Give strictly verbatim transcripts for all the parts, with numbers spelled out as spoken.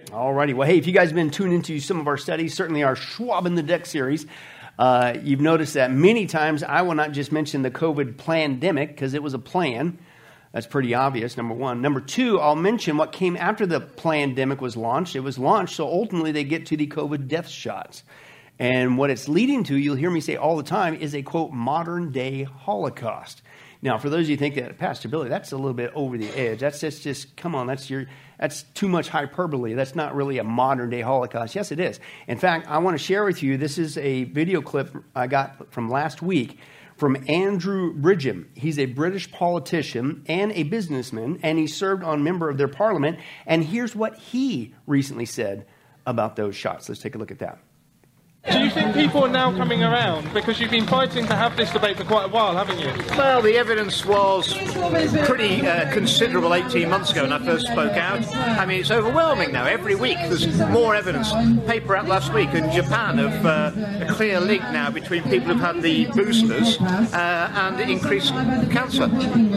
All righty. Well, hey, if you guys have been tuned into some of our studies, certainly our Schwab in the Deck series, uh, you've noticed that many times I will not just mention the COVID pandemic because it was a plan. That's pretty obvious, number one. Number two, I'll mention what came after the pandemic was launched. It was launched, so ultimately they get to the COVID death shots. And what it's leading to, you'll hear me say all the time, is a, quote, modern-day Holocaust. Now, for those of you who think that, Pastor Billy, that's a little bit over the edge. That's just, just come on, that's your, that's too much hyperbole. That's not really a modern-day Holocaust. Yes, it is. In fact, I want to share with you, this is a video clip I got from last week from Andrew Bridgham. He's a British politician and a businessman, and he served on member of their parliament. And here's what he recently said about those shots. Let's take a look at that. Do you think people are now coming around? Because you've been fighting to have this debate for quite a while, haven't you? Well, the evidence was pretty uh, considerable eighteen months ago when I first spoke out. I mean, it's overwhelming now. Every week there's more evidence. Paper out last week in Japan of uh, a clear link now between people who've had the boosters uh, and increased cancer.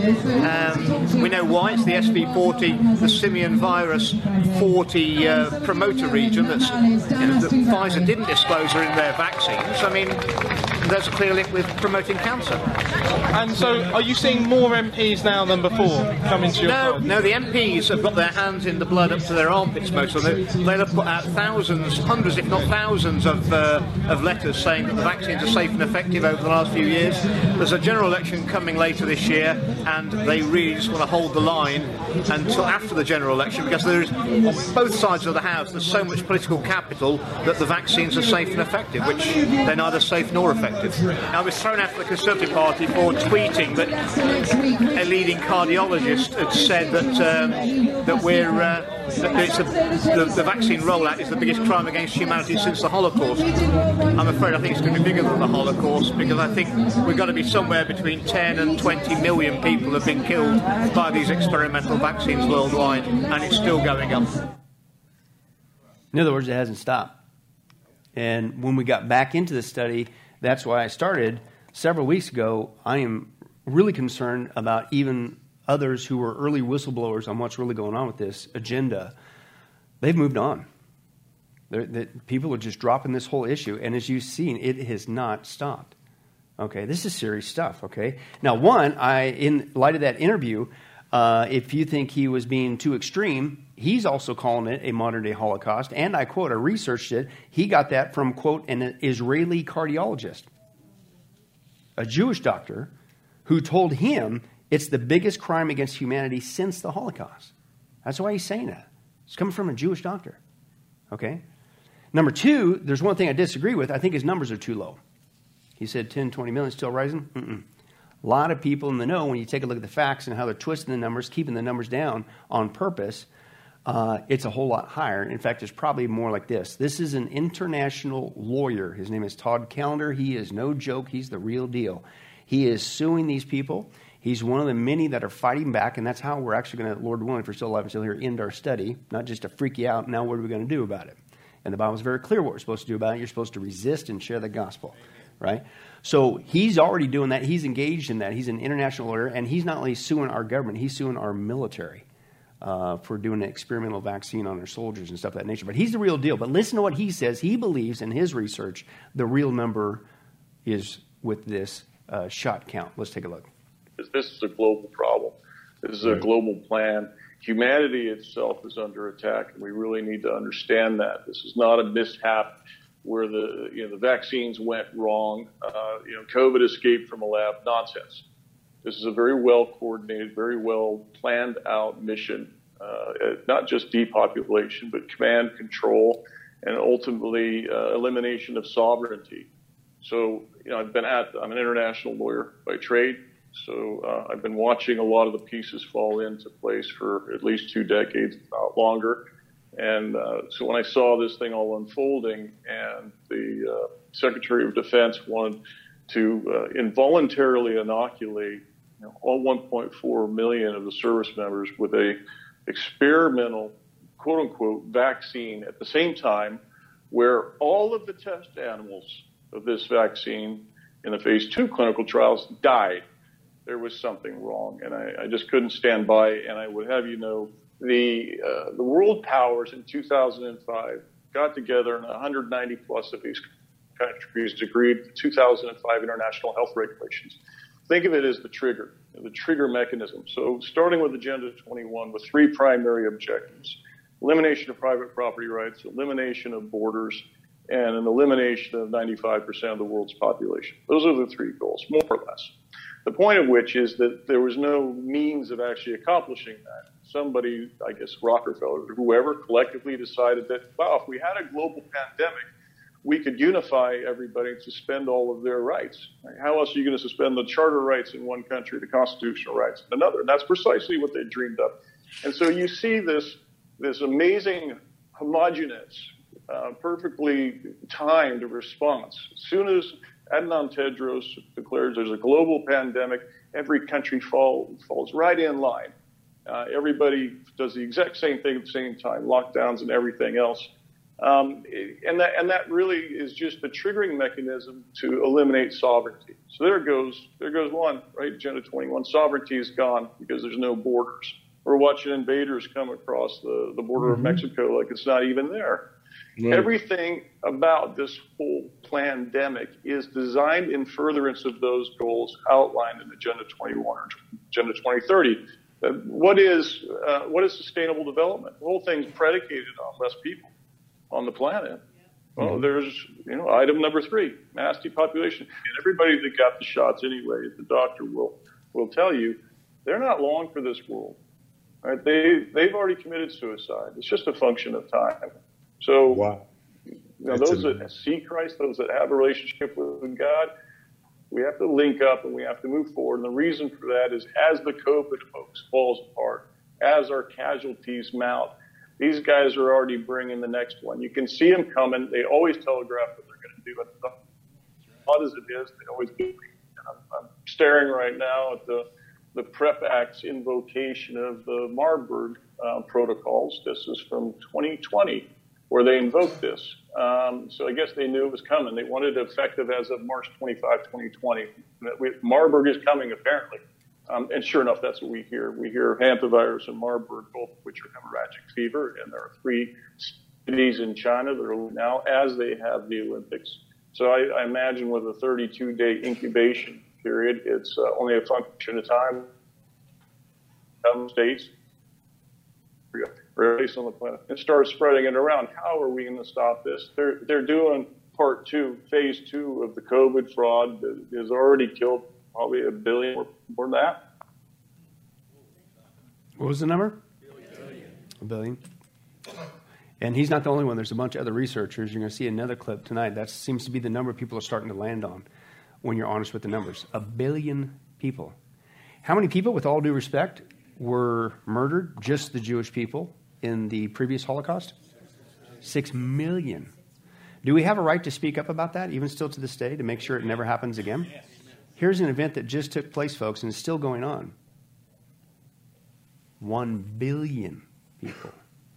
Um, we know why. It's the S V forty, the simian virus forty uh, promoter region that's, you know, that Pfizer didn't disclose in their vaccines. I mean, there's a clear link with promoting cancer. And so, are you seeing more M Ps now than before coming to your No, side? no, the M Ps have got their hands in the blood up to their armpits, most of them. They'll have put out thousands, hundreds, if not thousands, of, uh, of letters saying that the vaccines are safe and effective over the last few years. There's a general election coming later this year, and they really just want to hold the line until after the general election, because there is, on both sides of the House, there's so much political capital that the vaccines are safe and effective, which they're neither safe nor effective. I was thrown out of the Conservative Party for tweeting that a leading cardiologist had said that um, that we're uh, that it's a, the, the vaccine rollout is the biggest crime against humanity since the Holocaust. I'm afraid I think it's going to be bigger than the Holocaust, because I think we've got to be somewhere between ten and twenty million people have been killed by these experimental vaccines worldwide, and it's still going up. In other words, it hasn't stopped. And when we got back into the study, that's why I started several weeks ago. I am really concerned about even others who were early whistleblowers on what's really going on with this agenda. They've moved on. They're, they're, people are just dropping this whole issue. And as you've seen, it has not stopped. Okay, this is serious stuff, okay? Now, one, I in light of that interview, uh, if you think he was being too extreme, he's also calling it a modern-day Holocaust. And I quote, I researched it. He got that from, quote, an Israeli cardiologist, a Jewish doctor, who told him it's the biggest crime against humanity since the Holocaust. That's why he's saying that. It's coming from a Jewish doctor, okay? Number two, there's one thing I disagree with. I think his numbers are too low. He said ten, twenty million, still rising? Mm-mm. A lot of people in the know, when you take a look at the facts and how they're twisting the numbers, keeping the numbers down on purpose, Uh, it's a whole lot higher. In fact, it's probably more like this. This is an international lawyer. His name is Todd Callender. He is no joke. He's the real deal. He is suing these people. He's one of the many that are fighting back, and that's how we're actually going to, Lord willing, if we're still alive and still here, end our study, not just to freak you out. Now what are we going to do about it? And the Bible's very clear what we're supposed to do about it. You're supposed to resist and share the gospel, right? So he's already doing that. He's engaged in that. He's an international lawyer, and he's not only suing our government, he's suing our military. Uh, for doing an experimental vaccine on their soldiers and stuff of that nature. But he's the real deal. But listen to what he says. He believes in his research the real number is with this uh, shot count. Let's take a look. This is a global problem. This is a global plan. Humanity itself is under attack, and we really need to understand that. This is not a mishap where the you know the vaccines went wrong. Uh, you know, COVID escaped from a lab. Nonsense. This is a very well-coordinated, very well-planned-out mission, uh, not just depopulation, but command, control, and ultimately uh, elimination of sovereignty. So, you know, I've been at, I'm an international lawyer by trade, so uh, I've been watching a lot of the pieces fall into place for at least two decades, if not longer. And uh, so when I saw this thing all unfolding and the uh, Secretary of Defense wanted to uh, involuntarily inoculate you know, all one point four million of the service members with a experimental, quote unquote, vaccine at the same time, where all of the test animals of this vaccine in the phase two clinical trials died. There was something wrong, and I, I just couldn't stand by. And I would have you know, the uh, the world powers in two thousand five got together, and one hundred ninety plus of these countries agreed to two thousand five international health regulations. Think of it as the trigger, the trigger mechanism. So starting with Agenda twenty-one with three primary objectives: elimination of private property rights, elimination of borders, and an elimination of ninety-five percent of the world's population. Those are the three goals, more or less. The point of which is that there was no means of actually accomplishing that. Somebody, I guess Rockefeller or whoever, collectively decided that, wow, if we had a global pandemic, we could unify everybody and suspend all of their rights. How else are you going to suspend the charter rights in one country, the constitutional rights in another? And that's precisely what they dreamed up. And so you see this, this amazing homogeneous, uh, perfectly timed response. As soon as Adhanom Tedros declares there's a global pandemic, every country fall, falls right in line. Uh, everybody does the exact same thing at the same time, lockdowns and everything else. Um, and that and that really is just a triggering mechanism to eliminate sovereignty. So there goes there goes one, right? Agenda twenty-one, sovereignty is gone because there's no borders. We're watching invaders come across the, the border mm-hmm. of Mexico like it's not even there. Right. Everything about this whole pandemic is designed in furtherance of those goals outlined in Agenda twenty-one or Agenda twenty thirty. Uh, what is uh, what is sustainable development? The whole thing's predicated on less people on the planet. Well, mm-hmm. there's, you know, item number three, mass depopulation. And everybody that got the shots anyway, the doctor will will tell you, they're not long for this world. Right? They they've already committed suicide. It's just a function of time. So, wow. you know, those that see Christ, those that have a relationship with God, we have to link up and we have to move forward. And the reason for that is as the COVID hoax falls apart, as our casualties mount, these guys are already bringing the next one. You can see them coming. They always telegraph what they're going to do. And hot as it is, they always do. I'm, I'm staring right now at the, the PrEP Act's invocation of the Marburg uh, protocols. This is from twenty twenty, where they invoked this. Um, so I guess they knew it was coming. They wanted it effective as of March twenty-fifth, twenty twenty. Marburg is coming, apparently. Um, and sure enough, that's what we hear. We hear hantavirus and Marburg, both of which are hemorrhagic fever. And there are three cities in China that are now as they have the Olympics. So I, I imagine with a thirty-two day incubation period, it's uh, only a function of time. Some states, place on the planet, and start spreading it around. How are we going to stop this? They're they're doing part two, phase two of the COVID fraud that has already killed probably a billion or more than that. What was the number? A billion. And he's not the only one. There's a bunch of other researchers. You're going to see another clip tonight. That seems to be the number people are starting to land on when you're honest with the numbers. A billion people. How many people, with all due respect, were murdered, just the Jewish people, in the previous Holocaust? Six million. Do we have a right to speak up about that, even still to this day, to make sure it never happens again? Here's an event that just took place, folks, and is still going on. One billion people.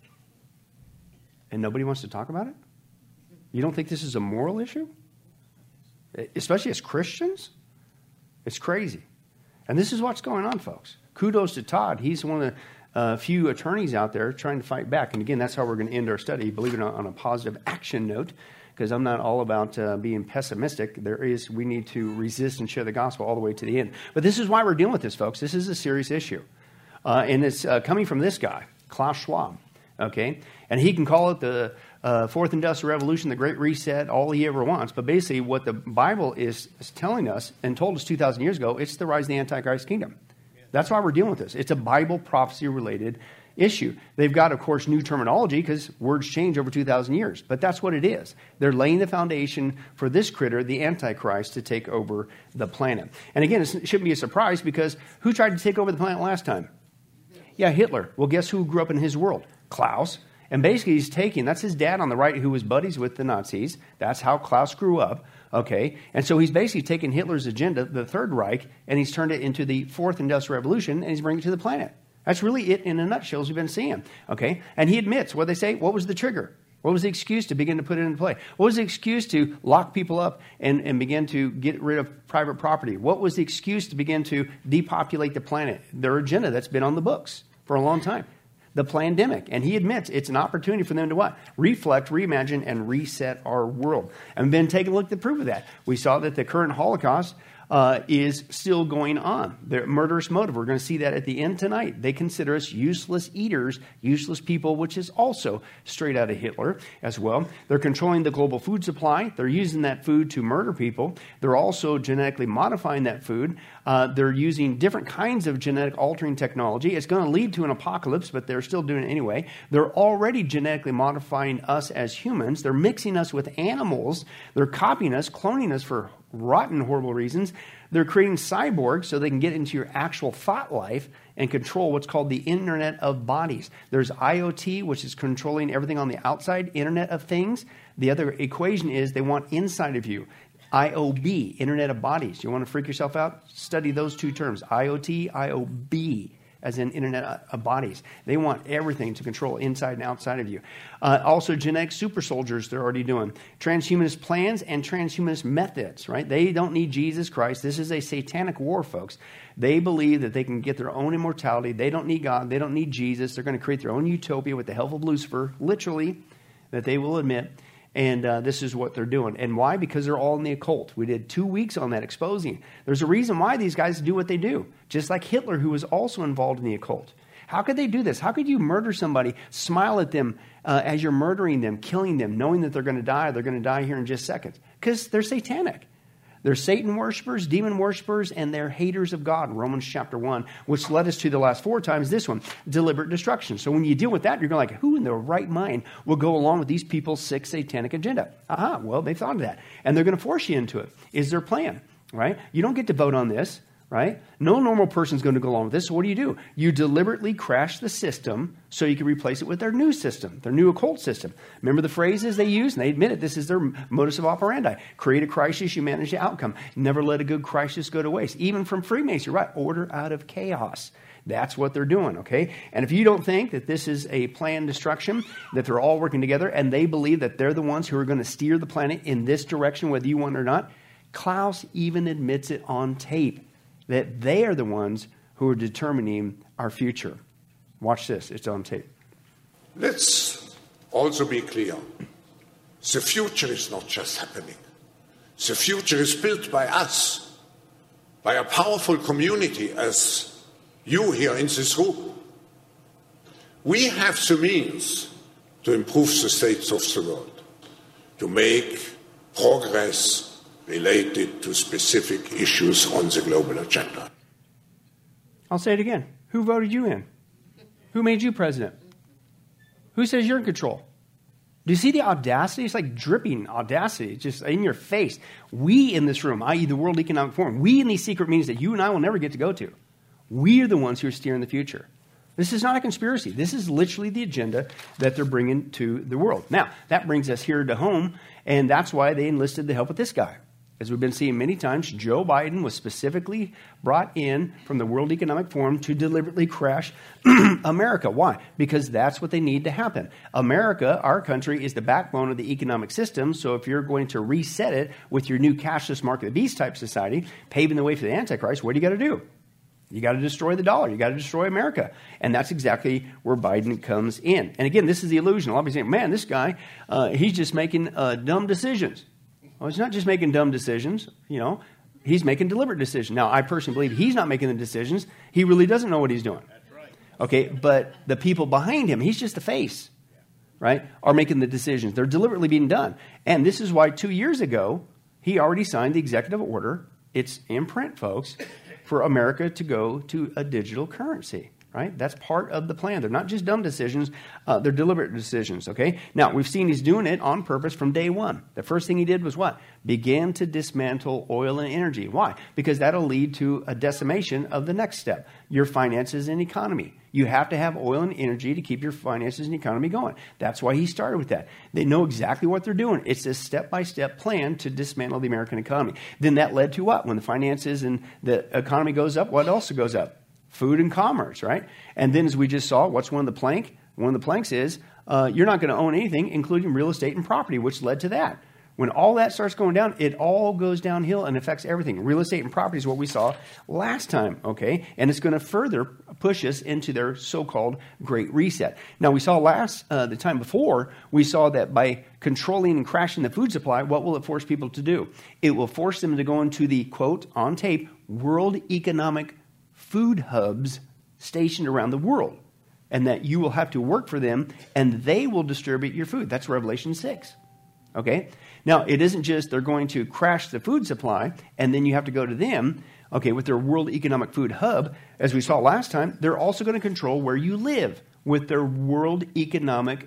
And nobody wants to talk about it? You don't think this is a moral issue? Especially as Christians? It's crazy. And this is what's going on, folks. Kudos to Todd. He's one of the uh, few attorneys out there trying to fight back. And again, that's how we're going to end our study, believe it or not, on a positive action note, because I'm not all about uh, being pessimistic. There is, we need to resist and share the gospel all the way to the end. But this is why we're dealing with this, folks. This is a serious issue. Uh, and it's uh, coming from this guy, Klaus Schwab, okay? And he can call it the uh, Fourth Industrial Revolution, the Great Reset, all he ever wants. But basically what the Bible is, is telling us and told us two thousand years ago, it's the rise of the Antichrist kingdom. That's why we're dealing with this. It's a Bible prophecy-related issue. They've got, of course, new terminology because words change over two thousand years. But that's what it is. They're laying the foundation for this critter, the Antichrist, to take over the planet. And again, it shouldn't be a surprise because who tried to take over the planet last time? Yeah, Hitler. Well, guess who grew up in his world? Klaus. And basically he's taking, that's his dad on the right who was buddies with the Nazis. That's how Klaus grew up. Okay, and so he's basically taken Hitler's agenda, the Third Reich, and he's turned it into the Fourth Industrial Revolution, and he's bringing it to the planet. That's really it in a nutshell as we've been seeing. Okay, and he admits, what they say, what was the trigger? What was the excuse to begin to put it into play? What was the excuse to lock people up and, and begin to get rid of private property? What was the excuse to begin to depopulate the planet? Their agenda that's been on the books for a long time. the pandemic. And he admits it's an opportunity for them to what? Reflect, reimagine, and reset our world. And we've been taking a look at the proof of that. We saw that the current Holocaust Uh, is still going on. The murderous motive. We're going to see that at the end tonight. They consider us useless eaters, useless people, which is also straight out of Hitler as well. They're controlling the global food supply. They're using that food to murder people. They're also genetically modifying that food. Uh, they're using different kinds of genetic altering technology. It's going to lead to an apocalypse, but they're still doing it anyway. They're already genetically modifying us as humans. They're mixing us with animals. They're copying us, cloning us for rotten, horrible reasons. They're creating cyborgs so they can get into your actual thought life and control what's called the Internet of Bodies. There's I O T, which is controlling everything on the outside, Internet of Things. The other equation is they want inside of you. I O B, Internet of Bodies. You want to freak yourself out? Study those two terms, I O T, I O B, as in Internet of Bodies. They want everything to control inside and outside of you. Uh, also, genetic super soldiers they're already doing. Transhumanist plans and transhumanist methods, right? They don't need Jesus Christ. This is a satanic war, folks. They believe that they can get their own immortality. They don't need God. They don't need Jesus. They're going to create their own utopia with the help of Lucifer, literally, that they will admit. And uh, this is what they're doing. And why? Because they're all in the occult. We did two weeks on that exposing. There's a reason why these guys do what they do. Just like Hitler, who was also involved in the occult. How could they do this? How could you murder somebody, smile at them uh, as you're murdering them, killing them, knowing that they're going to die? They're going to die here in just seconds. Because they're satanic. They're Satan worshipers, demon worshipers, and they're haters of God in Romans chapter one, which led us to the last four times this one, deliberate destruction. So when you deal with that, you're going like, who in their right mind will go along with these people's sick satanic agenda? Aha, well, they thought of that. And they're going to force you into it, is their plan, right? You don't get to vote on this, right? No normal person's going to go along with this. So what do you do? You deliberately crash the system so you can replace it with their new system, their new occult system. Remember the phrases they use? And they admit it. This is their modus operandi. Create a crisis, you manage the outcome. Never let a good crisis go to waste. Even from Freemasonry, right? Order out of chaos. That's what they're doing, okay? And if you don't think that this is a planned destruction, that they're all working together, and they believe that they're the ones who are going to steer the planet in this direction, whether you want it or not, Klaus even admits it on tape, that they are the ones who are determining our future. Watch this. It's on tape. Let's also be clear. The future is not just happening. The future is built by us, by a powerful community as you here in this room. We have the means to improve the states of the world, to make progress related to specific issues on the global agenda. I'll say it again. Who voted you in? Who made you president? Who says you're in control? Do you see the audacity? It's like dripping audacity, just in your face. We in this room, that is the World Economic Forum, we in these secret meetings that you and I will never get to go to, we are the ones who are steering the future. This is not a conspiracy. This is literally the agenda that they're bringing to the world. Now, that brings us here to home, and that's why they enlisted the help of this guy. As we've been seeing many times, Joe Biden was specifically brought in from the World Economic Forum to deliberately crash America. Why? Because that's what they need to happen. America, our country, is the backbone of the economic system. So if you're going to reset it with your new cashless mark of the beast type society, paving the way for the Antichrist, what do you got to do? You got to destroy the dollar. You got to destroy America. And that's exactly where Biden comes in. And again, this is the illusion. A lot of people saying, man, this guy, uh, he's just making uh, dumb decisions. Well, he's not just making dumb decisions, you know. He's making deliberate decisions. Now, I personally believe he's not making the decisions. He really doesn't know what he's doing. That's right. Okay, but the people behind him, he's just the face, right, are making the decisions. They're deliberately being done. And this is why two years ago, he already signed the executive order. It's in print, folks, for America to go to a digital currency. Right? That's part of the plan. They're not just dumb decisions. Uh, they're deliberate decisions, okay? Now, we've seen he's doing it on purpose from day one. The first thing he did was what? Began to dismantle oil and energy. Why? Because that'll lead to a decimation of the next step, your finances and economy. You have to have oil and energy to keep your finances and economy going. That's why he started with that. They know exactly what they're doing. It's a step-by-step plan to dismantle the American economy. Then that led to what? When the finances and the economy goes up, what else goes up? Food and commerce, right? And then as we just saw, what's one of the plank? One of the planks is uh, you're not going to own anything, including real estate and property, which led to that. When all that starts going down, it all goes downhill and affects everything. Real estate and property is what we saw last time, okay? And it's going to further push us into their so-called Great Reset. Now, we saw last, uh, the time before, we saw that by controlling and crashing the food supply, what will it force people to do? It will force them to go into the, quote, on tape, World Economic Food Hubs stationed around the world. And that you will have to work for them, and they will distribute your food. That's Revelation six. Okay? Now, it isn't just they're going to crash the food supply, and then you have to go to them, okay, with their World Economic Food Hub. As we saw last time, they're also going to control where you live with their World Economic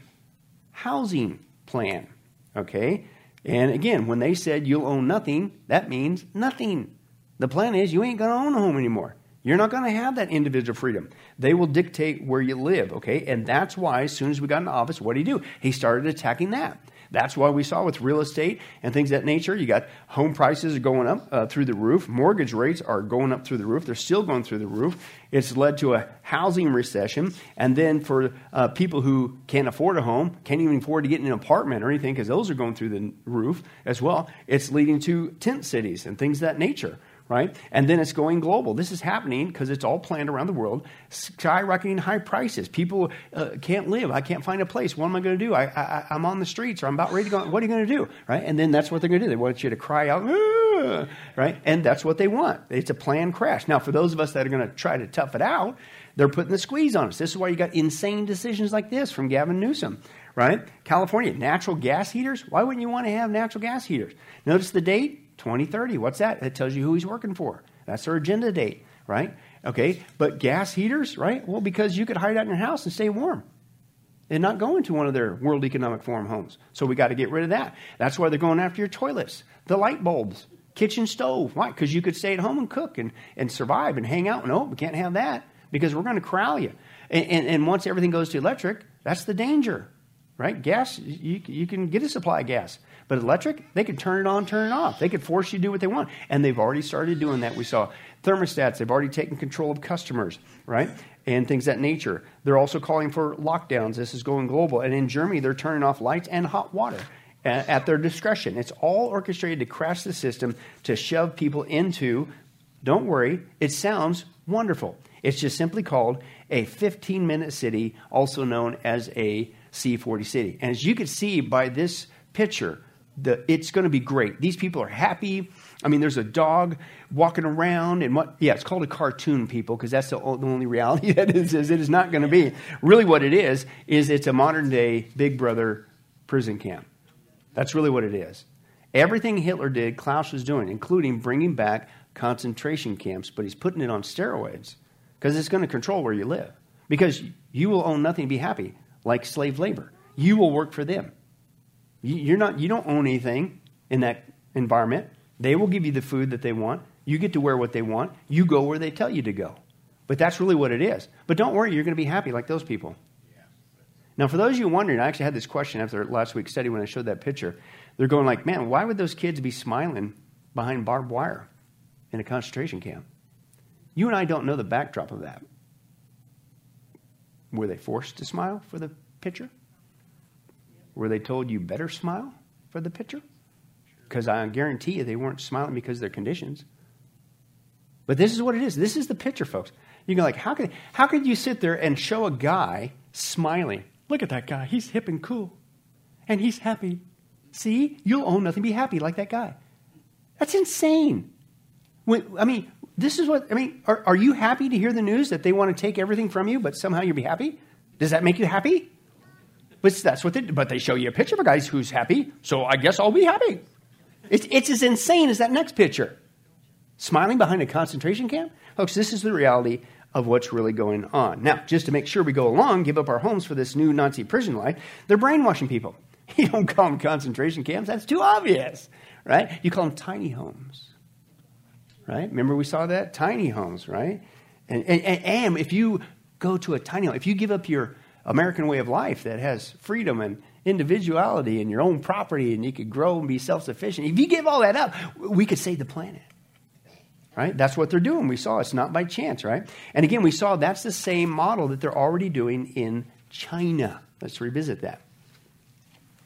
Housing Plan. Okay? And again, when they said you'll own nothing, that means nothing. The plan is you ain't going to own a home anymore. You're not going to have that individual freedom. They will dictate where you live, okay? And that's why as soon as we got into office, what did he do? He started attacking that. That's why we saw with real estate and things of that nature, you got home prices are going up uh, through the roof. Mortgage rates are going up through the roof. They're still going through the roof. It's led to a housing recession. And then for uh, people who can't afford a home, can't even afford to get in an apartment or anything because those are going through the roof as well, it's leading to tent cities and things of that nature. Right? And then it's going global. This is happening because it's all planned around the world. Skyrocketing high prices. People uh, can't live. I can't find a place. What am I going to do? I, I, I'm on the streets or I'm about ready to go. What are you going to do? Right? And then that's what they're going to do. They want you to cry out. Aah! Right? And that's what they want. It's a planned crash. Now, for those of us that are going to try to tough it out, they're putting the squeeze on us. This is why you got insane decisions like this from Gavin Newsom. Right? California, natural gas heaters. Why wouldn't you want to have natural gas heaters? Notice the date. twenty thirty. What's that? It tells you who he's working for. That's their agenda date, right? Okay, but gas heaters, right? Well, because you could hide out in your house and stay warm and not go into one of their World Economic Forum homes. So we got to get rid of that. That's why they're going after your toilets, the light bulbs, kitchen stove. Why? Because you could stay at home and cook and, and survive and hang out. No, we can't have that because we're going to corral you. And, and, and once everything goes to electric, that's the danger, right? Gas, you, you can get a supply of gas. But electric, they could turn it on, turn it off. They could force you to do what they want. And they've already started doing that. We saw thermostats. They've already taken control of customers, right? And things of that nature. They're also calling for lockdowns. This is going global. And in Germany, they're turning off lights and hot water at, at their discretion. It's all orchestrated to crash the system, to shove people into, don't worry, it sounds wonderful. It's just simply called a fifteen-minute city, also known as a C forty city. And as you can see by this picture, The, it's going to be great. These people are happy. I mean, there's a dog walking around and what? Yeah, it's called a cartoon, people, because that's the, o- the only reality that it is. It is not going to be. Really what it is, is it's a modern-day Big Brother prison camp. That's really what it is. Everything Hitler did, Klaus was doing, including bringing back concentration camps, but he's putting it on steroids because it's going to control where you live. Because you will own nothing and be happy, like slave labor. You will work for them. You're not, you don't own anything in that environment. They will give you the food that they want. You get to wear what they want. You go where they tell you to go. But that's really what it is. But don't worry, you're going to be happy like those people. Now, for those of you wondering, I actually had this question after last week's study when I showed that picture. They're going like, man, why would those kids be smiling behind barbed wire in a concentration camp? You and I don't know the backdrop of that. Were they forced to smile for the picture? Were they told you better smile for the picture? Because I guarantee you they weren't smiling because of their conditions. But this is what it is. This is the picture, folks. You go like, how could, how could you sit there and show a guy smiling? Look at that guy. He's hip and cool. And he's happy. See? You'll own nothing. Be happy like that guy. That's insane. When, I mean, this is what, I mean, are, are you happy to hear the news that they want to take everything from you, but somehow you'll be happy? Does that make you happy? But that's what they do. But they show you a picture of a guy who's happy, so I guess I'll be happy. It's, it's as insane as that next picture. Smiling behind a concentration camp? Folks, this is the reality of what's really going on. Now, just to make sure we go along, give up our homes for this new Nazi prison life, they're brainwashing people. You don't call them concentration camps. That's too obvious, right? You call them tiny homes, right? Remember we saw that? Tiny homes, right? And, and, and if you go to a tiny home, if you give up your American way of life that has freedom and individuality and your own property and you could grow and be self-sufficient. If you give all that up, we could save the planet. Right? That's what they're doing. We saw it's not by chance, right? And again, we saw that's the same model that they're already doing in China. Let's revisit that.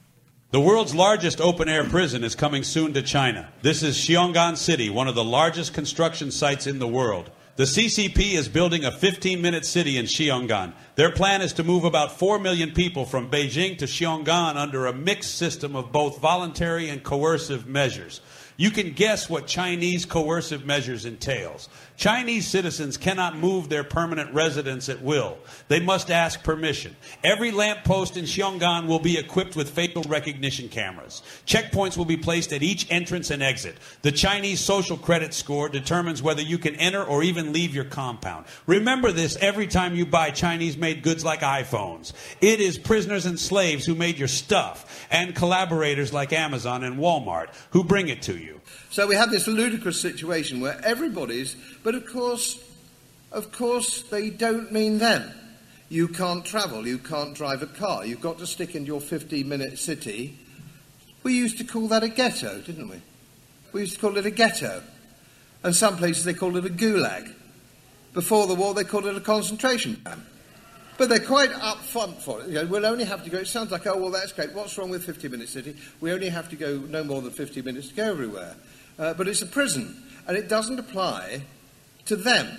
The world's largest open-air prison is coming soon to China. This is Xiong'an City, one of the largest construction sites in the world. The C C P is building a fifteen-minute city in Xiong'an. Their plan is to move about four million people from Beijing to Xiong'an under a mixed system of both voluntary and coercive measures. You can guess what Chinese coercive measures entails. Chinese citizens cannot move their permanent residence at will. They must ask permission. Every lamppost in Xiong'an will be equipped with facial recognition cameras. Checkpoints will be placed at each entrance and exit. The Chinese social credit score determines whether you can enter or even leave your compound. Remember this every time you buy Chinese-made goods like iPhones. It is prisoners and slaves who made your stuff, and collaborators like Amazon and Walmart who bring it to you. So we have this ludicrous situation where everybody's, but of course, of course they don't mean them. You can't travel, you can't drive a car, you've got to stick in your fifteen-minute city. We used to call that a ghetto, didn't we? We used to call it a ghetto. And some places they called it a gulag. Before the war they called it a concentration camp. But they're quite up front for it. You know, we'll only have to go, it sounds like, oh, well, that's great. What's wrong with fifty-minute city? We only have to go no more than fifty minutes to go everywhere. Uh, but it's a prison, and it doesn't apply to them.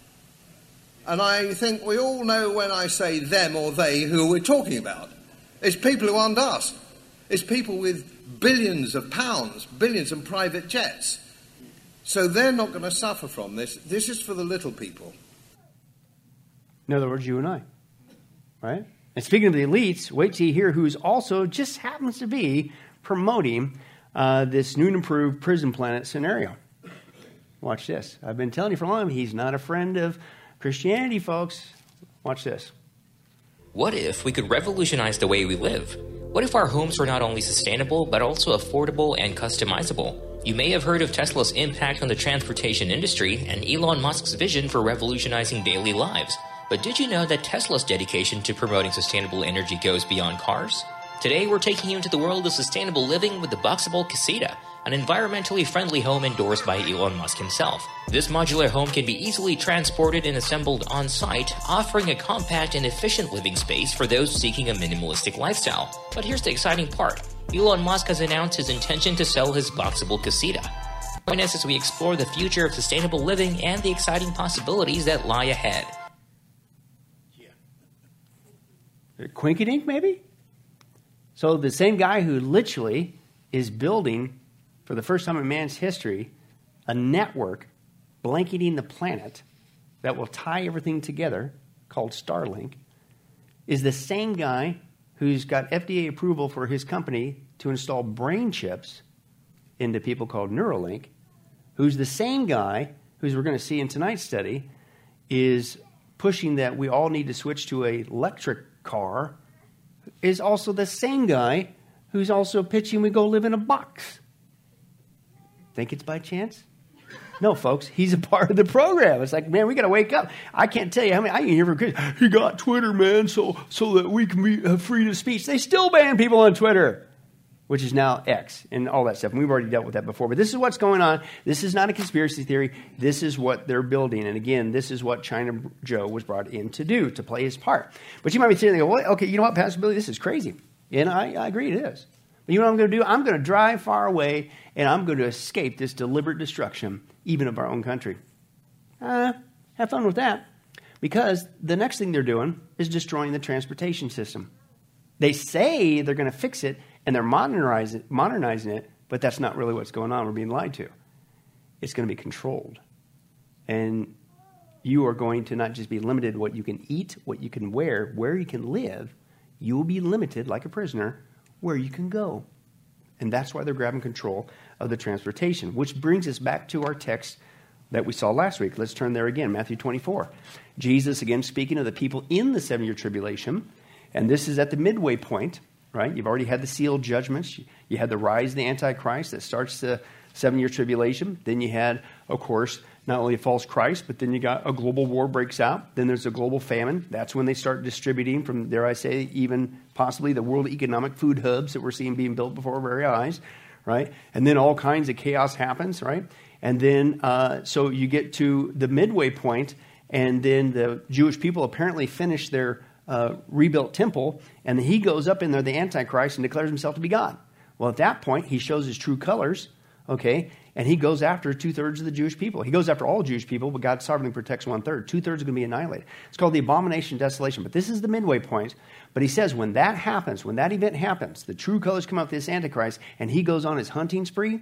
And I think we all know when I say them or they who we're talking about. It's people who aren't us. It's people with billions of pounds, billions and private jets. So they're not going to suffer from this. This is for the little people. In other words, you and I. Right? And speaking of the elites, wait till you hear who's also just happens to be promoting uh, this new and improved prison planet scenario. Watch this. I've been telling you for a long time, he's not a friend of Christianity, folks. Watch this. What if we could revolutionize the way we live? What if our homes were not only sustainable, but also affordable and customizable? You may have heard of Tesla's impact on the transportation industry and Elon Musk's vision for revolutionizing daily lives. But did you know that Tesla's dedication to promoting sustainable energy goes beyond cars? Today, we're taking you into the world of sustainable living with the Boxable Casita, an environmentally friendly home endorsed by Elon Musk himself. This modular home can be easily transported and assembled on-site, offering a compact and efficient living space for those seeking a minimalistic lifestyle. But here's the exciting part. Elon Musk has announced his intention to sell his Boxable Casita. Join us as we explore the future of sustainable living and the exciting possibilities that lie ahead. Quinkydink, maybe? So the same guy who literally is building, for the first time in man's history, a network blanketing the planet that will tie everything together, called Starlink, is the same guy who's got F D A approval for his company to install brain chips into people called Neuralink, who's the same guy, who's we're going to see in tonight's study, is pushing that we all need to switch to an electric car, is also the same guy who's also pitching we go live in a box. Think it's by chance? No, folks, he's a part of the program. It's like, man, we got to wake up. I can't tell you how many, I can hear from kids, he got Twitter, man, so so that we can be have freedom of speech. They still ban people on Twitter, which is now X and all that stuff. And we've already dealt with that before. But this is what's going on. This is not a conspiracy theory. This is what they're building. And again, this is what China Joe was brought in to do, to play his part. But you might be sitting there going, well, okay, you know what, Pastor Billy, this is crazy. And I, I agree it is. But you know what I'm going to do? I'm going to drive far away, and I'm going to escape this deliberate destruction, even of our own country. Uh, have fun with that. Because the next thing they're doing is destroying the transportation system. They say they're going to fix it, and they're modernizing it, modernizing it, but that's not really what's going on. We're being lied to. It's going to be controlled. And you are going to not just be limited to what you can eat, what you can wear, where you can live. You will be limited, like a prisoner, where you can go. And that's why they're grabbing control of the transportation, which brings us back to our text that we saw last week. Let's turn there again, Matthew twenty-four. Jesus, again, speaking of the people in the seven-year tribulation, and this is at the midway point, right? You've already had the sealed judgments. You had the rise of the Antichrist that starts the seven-year tribulation. Then you had, of course, not only a false Christ, but then you got a global war breaks out. Then there's a global famine. That's when they start distributing from, dare I say, even possibly the world economic food hubs that we're seeing being built before our very eyes, right? And then all kinds of chaos happens, right? And then, uh, so you get to the midway point, and then the Jewish people apparently finish their uh, rebuilt temple, and then he goes up in there, the Antichrist, and declares himself to be God. Well, at that point, he shows his true colors, okay, and he goes after two-thirds of the Jewish people. He goes after all Jewish people, but God sovereignly protects one-third. Two-thirds are going to be annihilated. It's called the abomination of desolation. But this is the midway point. But he says when that happens, when that event happens, the true colors come out this Antichrist, and he goes on his hunting spree,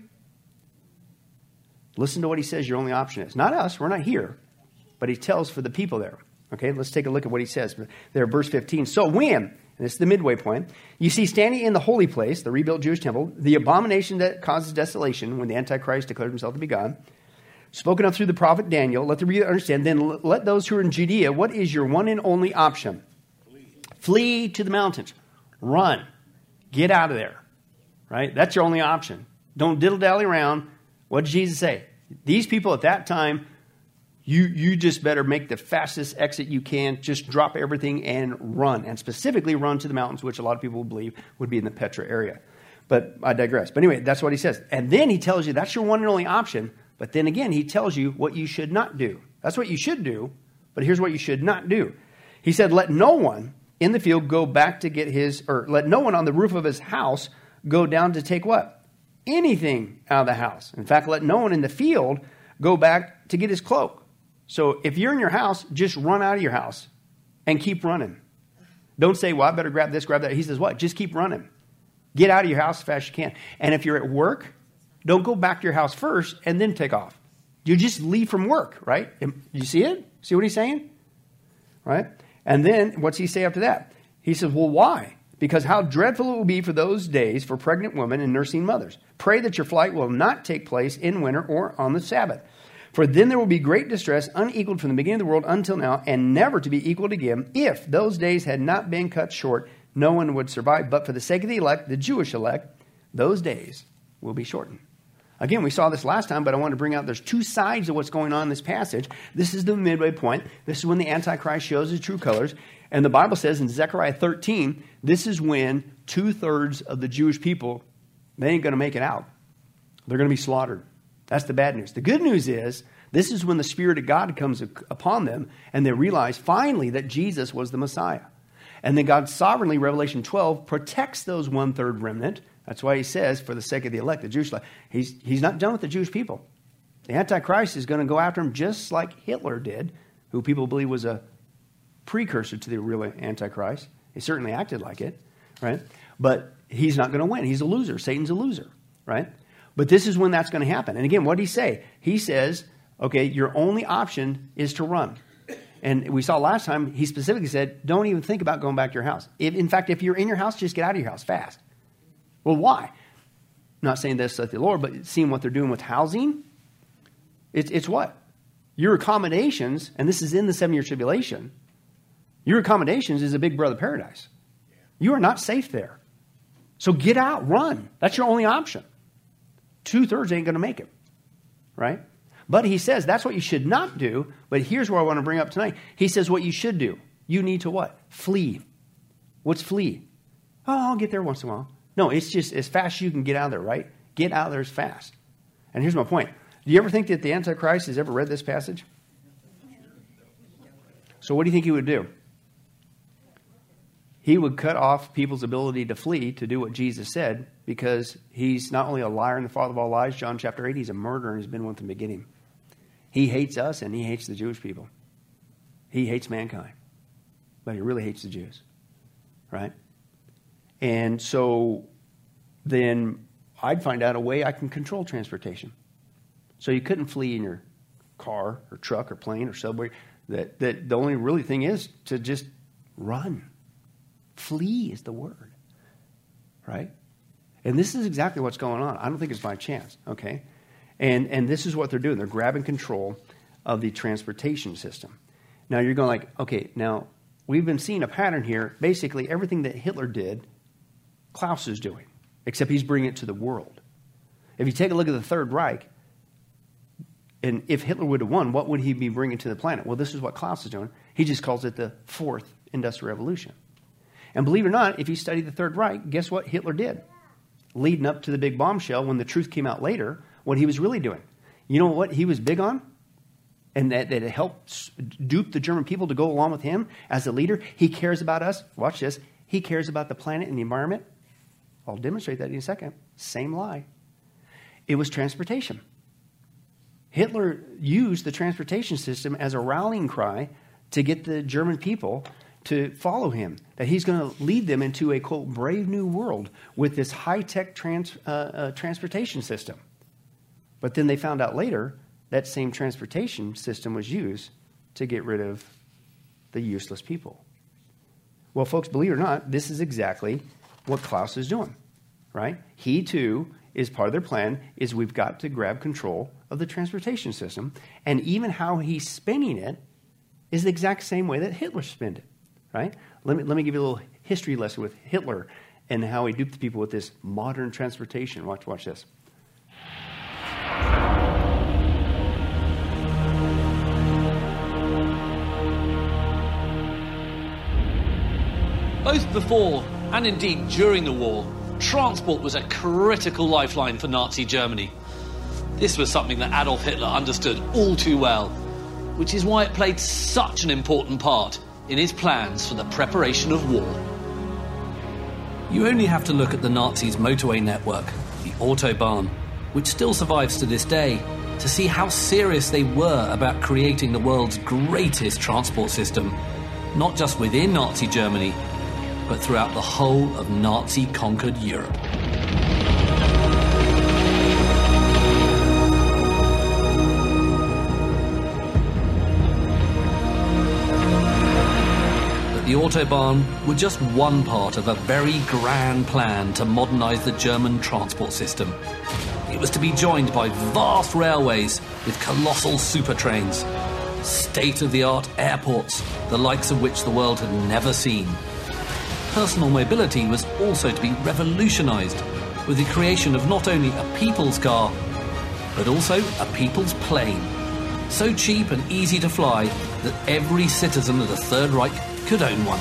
listen to what he says your only option is. Not us. We're not here. But he tells for the people there. Okay, let's take a look at what he says there, verse fifteen. So when... and this is the midway point. You see standing in the holy place, the rebuilt Jewish temple, the abomination that causes desolation when the Antichrist declares himself to be God, spoken of through the prophet Daniel. Let the reader understand. Then let those who are in Judea, what is your one and only option? Flee, Flee to the mountains. Run. Get out of there. Right? That's your only option. Don't diddle-dally around. What did Jesus say? These people at that time, You you just better make the fastest exit you can. Just drop everything and run. And specifically run to the mountains, which a lot of people believe would be in the Petra area. But I digress. But anyway, that's what he says. And then he tells you that's your one and only option. But then again, he tells you what you should not do. That's what you should do. But here's what you should not do. He said, let no one in the field go back to get his, or let no one on the roof of his house go down to take what? Anything out of the house. In fact, let no one in the field go back to get his cloak. So if you're in your house, just run out of your house and keep running. Don't say, well, I better grab this, grab that. He says, what? Just keep running. Get out of your house as fast as you can. And if you're at work, don't go back to your house first and then take off. You just leave from work, right? You see it? See what he's saying? Right? And then what's he say after that? He says, well, why? Because how dreadful it will be for those days for pregnant women and nursing mothers. Pray that your flight will not take place in winter or on the Sabbath. For then there will be great distress, unequaled from the beginning of the world until now, and never to be equaled again. If those days had not been cut short, no one would survive. But for the sake of the elect, the Jewish elect, those days will be shortened. Again, we saw this last time, but I want to bring out there's two sides of what's going on in this passage. This is the midway point. This is when the Antichrist shows his true colors. And the Bible says in Zechariah thirteen, this is when two-thirds of the Jewish people, they ain't going to make it out. They're going to be slaughtered. That's the bad news. The good news is, this is when the Spirit of God comes upon them, and they realize finally that Jesus was the Messiah. And then God sovereignly, Revelation twelve, protects those one-third remnant. That's why he says, for the sake of the elect, the Jewish elect. He's, he's not done with the Jewish people. The Antichrist is going to go after them just like Hitler did, who people believe was a precursor to the real Antichrist. He certainly acted like it, right? But he's not going to win. He's a loser. Satan's a loser, right? But this is when that's going to happen. And again, what did he say? He says, okay, your only option is to run. And we saw last time, he specifically said, don't even think about going back to your house. If, in fact, if you're in your house, just get out of your house fast. Well, why? I'm not saying this at the Lord, but seeing what they're doing with housing, it's, it's what? Your accommodations, and this is in the seven-year tribulation, your accommodations is a big brother paradise. You are not safe there. So get out, run. That's your only option. Two-thirds ain't going to make it, right? But he says that's what you should not do. But here's what I want to bring up tonight. He says what you should do. You need to what? Flee. What's flee? Oh, I'll get there once in a while. No, it's just as fast as you can get out of there, right? Get out of there as fast. And here's my point. Do you ever think that the Antichrist has ever read this passage? So what do you think he would do? He would cut off people's ability to flee to do what Jesus said, because he's not only a liar and the father of all lies, John chapter eight, he's a murderer and has been one from the beginning. He hates us and he hates the Jewish people. He hates mankind, but he really hates the Jews, right? And so then I'd find out a way I can control transportation. So you couldn't flee in your car or truck or plane or subway. That, that the only really thing is to just run. Flee is the word, right? And this is exactly what's going on. I don't think it's by chance, okay? And and this is what they're doing. They're grabbing control of the transportation system. Now you're going like, okay, now we've been seeing a pattern here. Basically, everything that Hitler did, Klaus is doing, except he's bringing it to the world. If you take a look at the Third Reich, and if Hitler would have won, what would he be bringing to the planet? Well, this is what Klaus is doing. He just calls it the Fourth Industrial Revolution. And believe it or not, if you study the Third Reich, guess what Hitler did? Leading up to the big bombshell, when the truth came out later, what he was really doing. You know what he was big on? and that, that it helped dupe the German people to go along with him as a leader. He cares about us. Watch this. He cares about the planet and the environment. I'll demonstrate that in a second. Same lie. It was transportation. Hitler used the transportation system as a rallying cry to get the German people to follow him, that he's going to lead them into a, quote, brave new world with this high-tech trans, uh, uh, transportation system. But then they found out later that same transportation system was used to get rid of the useless people. Well, folks, believe it or not, this is exactly what Klaus is doing, right? He, too, is part of their plan, is we've got to grab control of the transportation system. And even how he's spinning it is the exact same way that Hitler spinned it, right? Let me, let me give you a little history lesson with Hitler and how he duped the people with this modern transportation. Watch, watch this. Both before and indeed during the war, transport was a critical lifeline for Nazi Germany. This was something that Adolf Hitler understood all too well, which is why it played such an important part in his plans for the preparation of war. You only have to look at the Nazis' motorway network, the Autobahn, which still survives to this day, to see how serious they were about creating the world's greatest transport system, not just within Nazi Germany, but throughout the whole of Nazi-conquered Europe. But the Autobahn were just one part of a very grand plan to modernise the German transport system. It was to be joined by vast railways with colossal super trains, state-of-the-art airports, the likes of which the world had never seen. Personal mobility was also to be revolutionised with the creation of not only a people's car, but also a people's plane. So cheap and easy to fly that every citizen of the Third Reich could own one.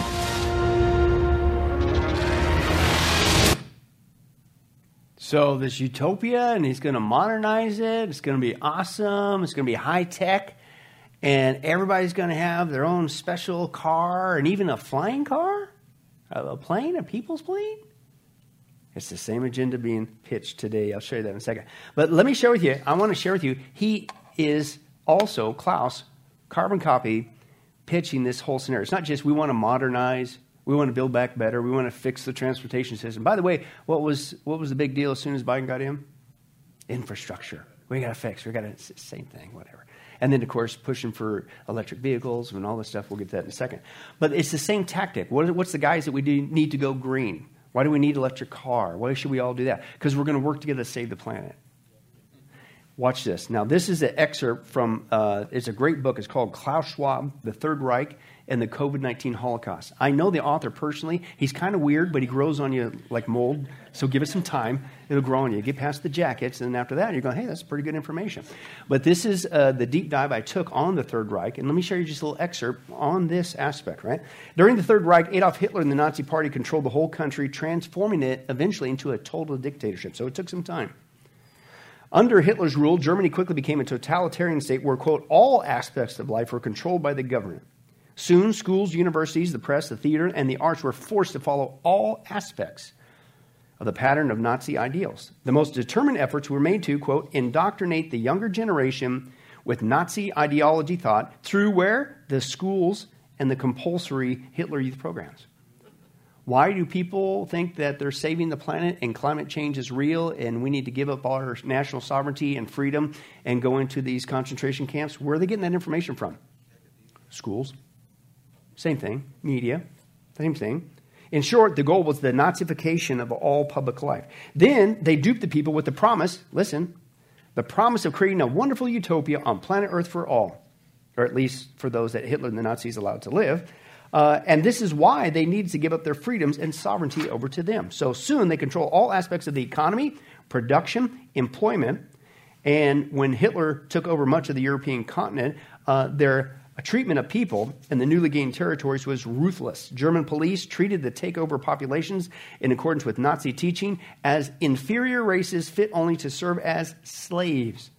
So this utopia, and he's going to modernize it. It's going to be awesome. It's going to be high-tech. And everybody's going to have their own special car and even a flying car? A plane, a people's plane? It's the same agenda being pitched today. I'll show you that in a second. But let me share with you, I want to share with you, he is also, Klaus, carbon copy, pitching this whole scenario. It's not just we want to modernize, we want to build back better, we want to fix the transportation system. By the way, what was what was the big deal as soon as Biden got in? Infrastructure. We got to fix, we got to, same thing, whatever. And then, of course, pushing for electric vehicles and all this stuff. We'll get to that in a second. But it's the same tactic. What, what's the guys that we do need to go green? Why do we need an electric car? Why should we all do that? Because we're going to work together to save the planet. Watch this. Now, this is an excerpt from, uh, it's a great book. It's called Klaus Schwab, The Third Reich and the COVID nineteen Holocaust. I know the author personally. He's kind of weird, but he grows on you like mold. So give it some time. It'll grow on you. Get past the jackets, and then after that, you're going, hey, that's pretty good information. But this is uh, the deep dive I took on the Third Reich, and let me show you just a little excerpt on this aspect, right? During the Third Reich, Adolf Hitler and the Nazi Party controlled the whole country, transforming it eventually into a total dictatorship. So it took some time. Under Hitler's rule, Germany quickly became a totalitarian state where, quote, all aspects of life were controlled by the government. Soon, schools, universities, the press, the theater, and the arts were forced to follow all aspects of the pattern of Nazi ideals. The most determined efforts were made to, quote, indoctrinate the younger generation with Nazi ideology thought through where? The schools and the compulsory Hitler Youth programs. Why do people think that they're saving the planet and climate change is real and we need to give up our national sovereignty and freedom and go into these concentration camps? Where are they getting that information from? Schools. Same thing. Media. Same thing. In short, the goal was the Nazification of all public life. Then they duped the people with the promise, listen, the promise of creating a wonderful utopia on planet Earth for all, or at least for those that Hitler and the Nazis allowed to live. Uh, and this is why they needed to give up their freedoms and sovereignty over to them. So soon they control all aspects of the economy, production, employment. And when Hitler took over much of the European continent, uh, their treatment of people in the newly gained territories was ruthless. German police treated the takeover populations in accordance with Nazi teaching as inferior races fit only to serve as slaves.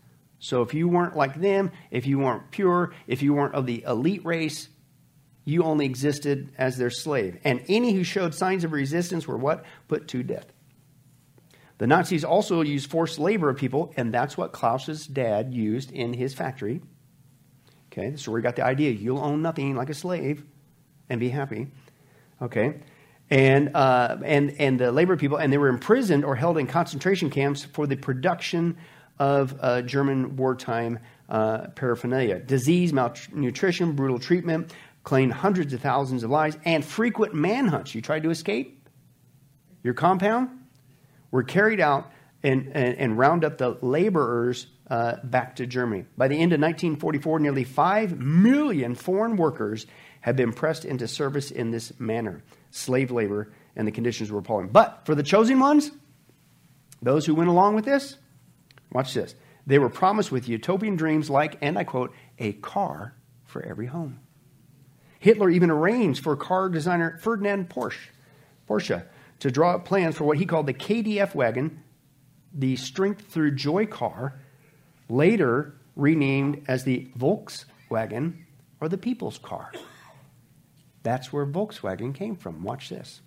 So if you weren't like them, if you weren't pure, if you weren't of the elite race, you only existed as their slave. And any who showed signs of resistance were what? Put to death. The Nazis also used forced labor of people, and that's what Klaus's dad used in his factory. Okay, so we got the idea. You'll own nothing like a slave and be happy. Okay, and uh, and and the labor people, and they were imprisoned or held in concentration camps for the production of uh, German wartime uh, paraphernalia. Disease, malnutrition, brutal treatment, claimed hundreds of thousands of lives, and frequent manhunts. You tried to escape your compound? Were carried out and, and, and round up the laborers uh, back to Germany. By the end of nineteen forty-four, nearly five million foreign workers had been pressed into service in this manner. Slave labor, and the conditions were appalling. But for the chosen ones, those who went along with this, watch this. They were promised with utopian dreams like, and I quote, a car for every home. Hitler even arranged for car designer Ferdinand Porsche, Porsche to draw up plans for what he called the K D F wagon, the Strength Through Joy car, later renamed as the Volkswagen, or the People's Car. That's where Volkswagen came from. Watch this.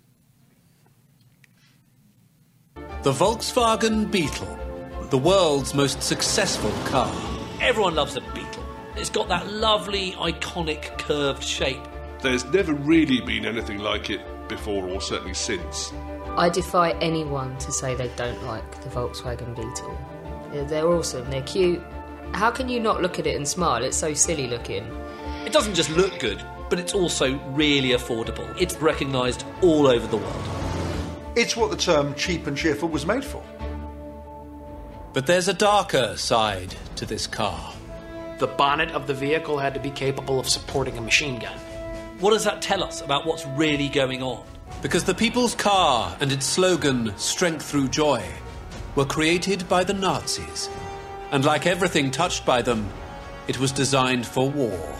The Volkswagen Beetle, the world's most successful car. Everyone loves a Beetle. It's got that lovely, iconic, curved shape. There's never really been anything like it before, or certainly since. I defy anyone to say they don't like the Volkswagen Beetle. They're awesome, they're cute. How can you not look at it and smile? It's so silly looking. It doesn't just look good, but it's also really affordable. It's recognised all over the world. It's what the term cheap and cheerful was made for. But there's a darker side to this car. The bonnet of the vehicle had to be capable of supporting a machine gun. What does that tell us about what's really going on? Because the People's Car and its slogan, Strength Through Joy, were created by the Nazis. And like everything touched by them, it was designed for war.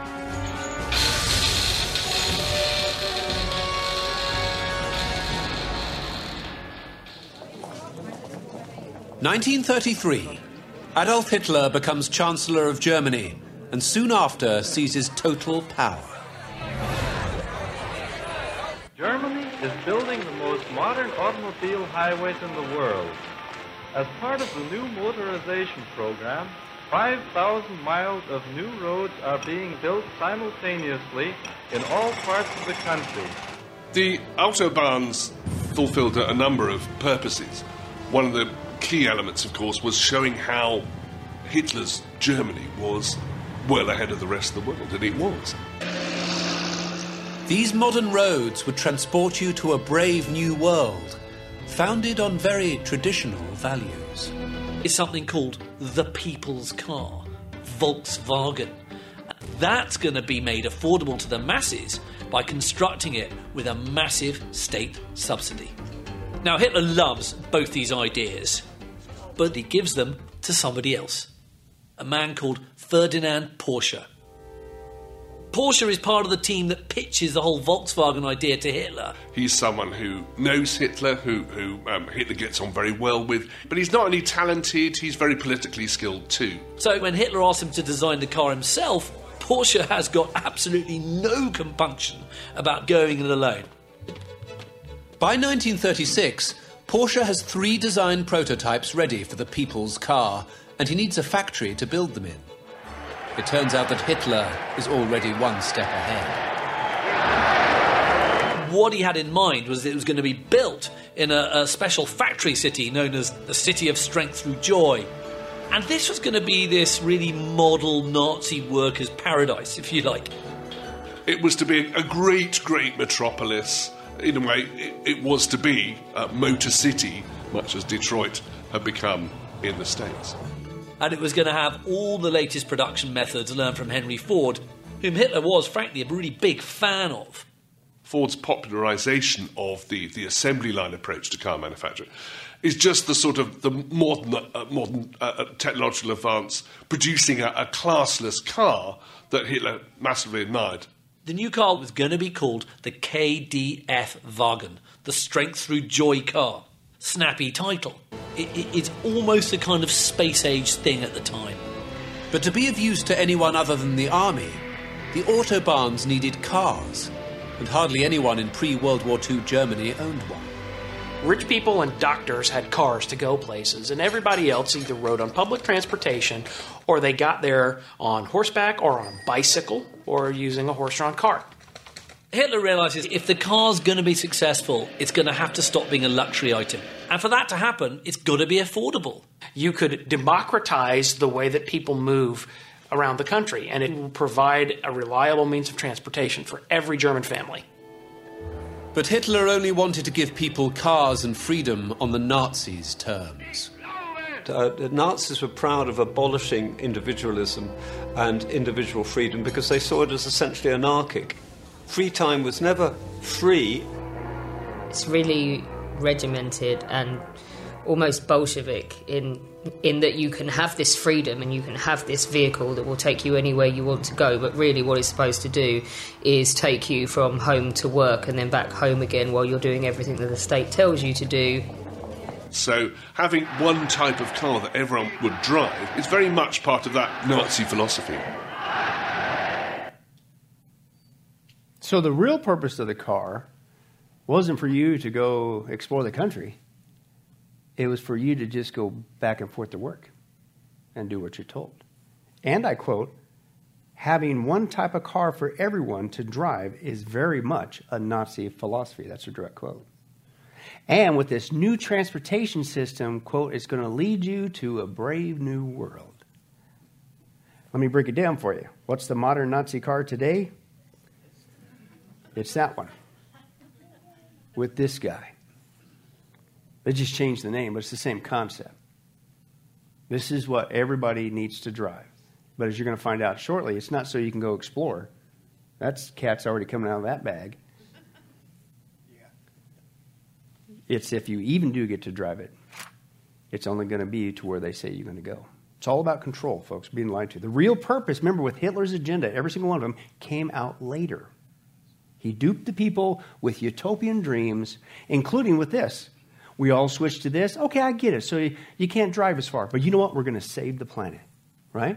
nineteen thirty-three. Adolf Hitler becomes Chancellor of Germany and soon after seizes total power. Germany is building the most modern automobile highways in the world. As part of the new motorization program, five thousand miles of new roads are being built simultaneously in all parts of the country. The Autobahns fulfilled a number of purposes. One of the key elements, of course, was showing how Hitler's Germany was well ahead of the rest of the world, and it was. These modern roads would transport you to a brave new world, founded on very traditional values. It's something called the People's Car, Volkswagen. That's going to be made affordable to the masses by constructing it with a massive state subsidy. Now, Hitler loves both these ideas, but he gives them to somebody else, a man called Ferdinand Porsche. Porsche is part of the team that pitches the whole Volkswagen idea to Hitler. He's someone who knows Hitler, who, who um, Hitler gets on very well with, but he's not only talented, he's very politically skilled too. So when Hitler asks him to design the car himself, Porsche has got absolutely no compunction about going it alone. By nineteen thirty-six, Porsche has three design prototypes ready for the People's Car, and he needs a factory to build them in. It turns out that Hitler is already one step ahead. What he had in mind was that it was going to be built in a, a special factory city known as the City of Strength Through Joy. And this was going to be this really model Nazi workers' paradise, if you like. It was to be a great, great metropolis. In a way, it, it was to be a Motor City, much as Detroit had become in the States. And it was going to have all the latest production methods learned from Henry Ford, whom Hitler was, frankly, a really big fan of. Ford's popularisation of the, the assembly line approach to car manufacture is just the sort of the modern, uh, modern uh, technological advance producing a, a classless car that Hitler massively admired. The new car was going to be called the K D F Wagen, the Strength Through Joy car. Snappy title. It, it, it's almost a kind of space-age thing at the time. But to be of use to anyone other than the army, the autobahns needed cars, and hardly anyone in pre-World War Two Germany owned one. Rich people and doctors had cars to go places, and everybody else either rode on public transportation or they got there on horseback or on a bicycle or using a horse-drawn cart. Hitler realises if the car's going to be successful, it's going to have to stop being a luxury item. And for that to happen, it's got to be affordable. You could democratize the way that people move around the country, and it will provide a reliable means of transportation for every German family. But Hitler only wanted to give people cars and freedom on the Nazis' terms. Uh, the Nazis were proud of abolishing individualism and individual freedom because they saw it as essentially anarchic. Free time was never free. It's really regimented and almost Bolshevik in in that you can have this freedom and you can have this vehicle that will take you anywhere you want to go, but really what it's supposed to do is take you from home to work and then back home again while you're doing everything that the state tells you to do. So having one type of car that everyone would drive is very much part of that Nazi philosophy. So the real purpose of the car wasn't for you to go explore the country. It was for you to just go back and forth to work and do what you're told. And I quote, having one type of car for everyone to drive is very much a Nazi philosophy. That's a direct quote. And with this new transportation system, quote, it's going to lead you to a brave new world. Let me break it down for you. What's the modern Nazi car today? It's that one. With this guy. They just changed the name, but it's the same concept. This is what everybody needs to drive. But as you're going to find out shortly, it's not so you can go explore. That's cat's already coming out of that bag. It's if you even do get to drive it, it's only going to be to where they say you're going to go. It's all about control, folks, being lied to. The real purpose, remember, with Hitler's agenda, every single one of them came out later. He duped the people with utopian dreams, including with this. We all switch to this. Okay, I get it. So you, you can't drive as far. But you know what? We're going to save the planet. Right?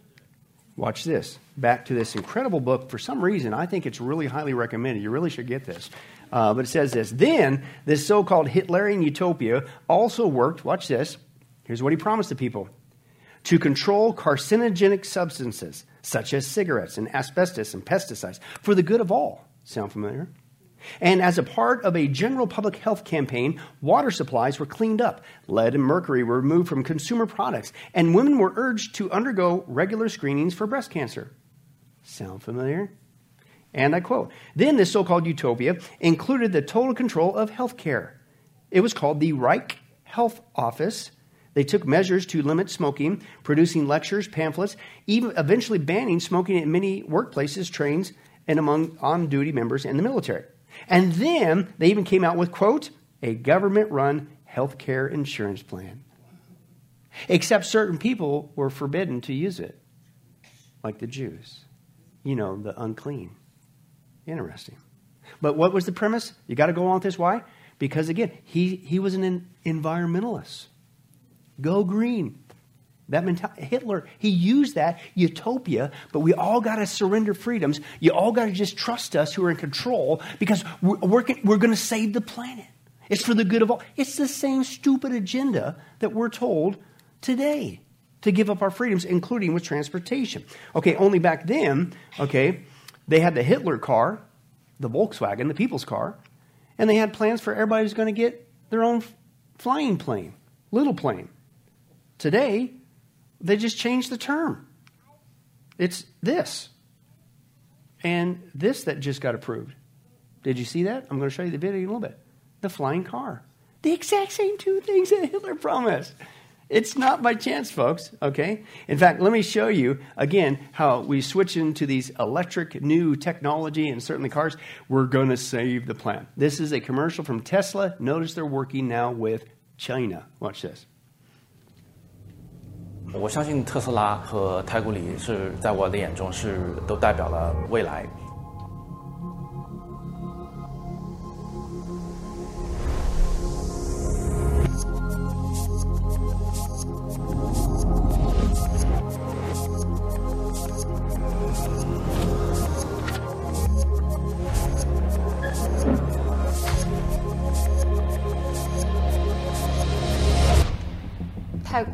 Watch this. Back to this incredible book. For some reason, I think it's really highly recommended. You really should get this. Uh, but it says this. Then, this so-called Hitlerian utopia also worked, watch this. Here's what he promised the people. To control carcinogenic substances, such as cigarettes and asbestos and pesticides, for the good of all. Sound familiar? And as a part of a general public health campaign, water supplies were cleaned up, lead and mercury were removed from consumer products, and women were urged to undergo regular screenings for breast cancer. Sound familiar? And I quote, then this so-called utopia included the total control of health care. It was called the Reich Health Office. They took measures to limit smoking, producing lectures, pamphlets, even eventually banning smoking in many workplaces, trains, and among on-duty members in the military. And then they even came out with, quote, a government-run health care insurance plan. Except certain people were forbidden to use it, like the Jews. You know, the unclean. Interesting. But what was the premise? You got to go on with this. Why? Because, again, he, he was an environmentalist. Go green. That mentality, Hitler, he used that utopia, but we all got to surrender freedoms. You all got to just trust us who are in control because we're, we're, we're going to save the planet. It's for the good of all. It's the same stupid agenda that we're told today to give up our freedoms, including with transportation. Okay, only back then, okay, they had the Hitler car, the Volkswagen, the people's car, and they had plans for everybody who's going to get their own flying plane, little plane. Today, they just changed the term. It's this. And this that just got approved. Did you see that? I'm going to show you the video in a little bit. The flying car. The exact same two things that Hitler promised. It's not by chance, folks, okay? In fact, let me show you, again, how we switch into these electric new technology and certainly cars. We're going to save the planet. This is a commercial from Tesla. Notice they're working now with China. Watch this. 我相信特斯拉和太古里是在我的眼中是都代表了未来。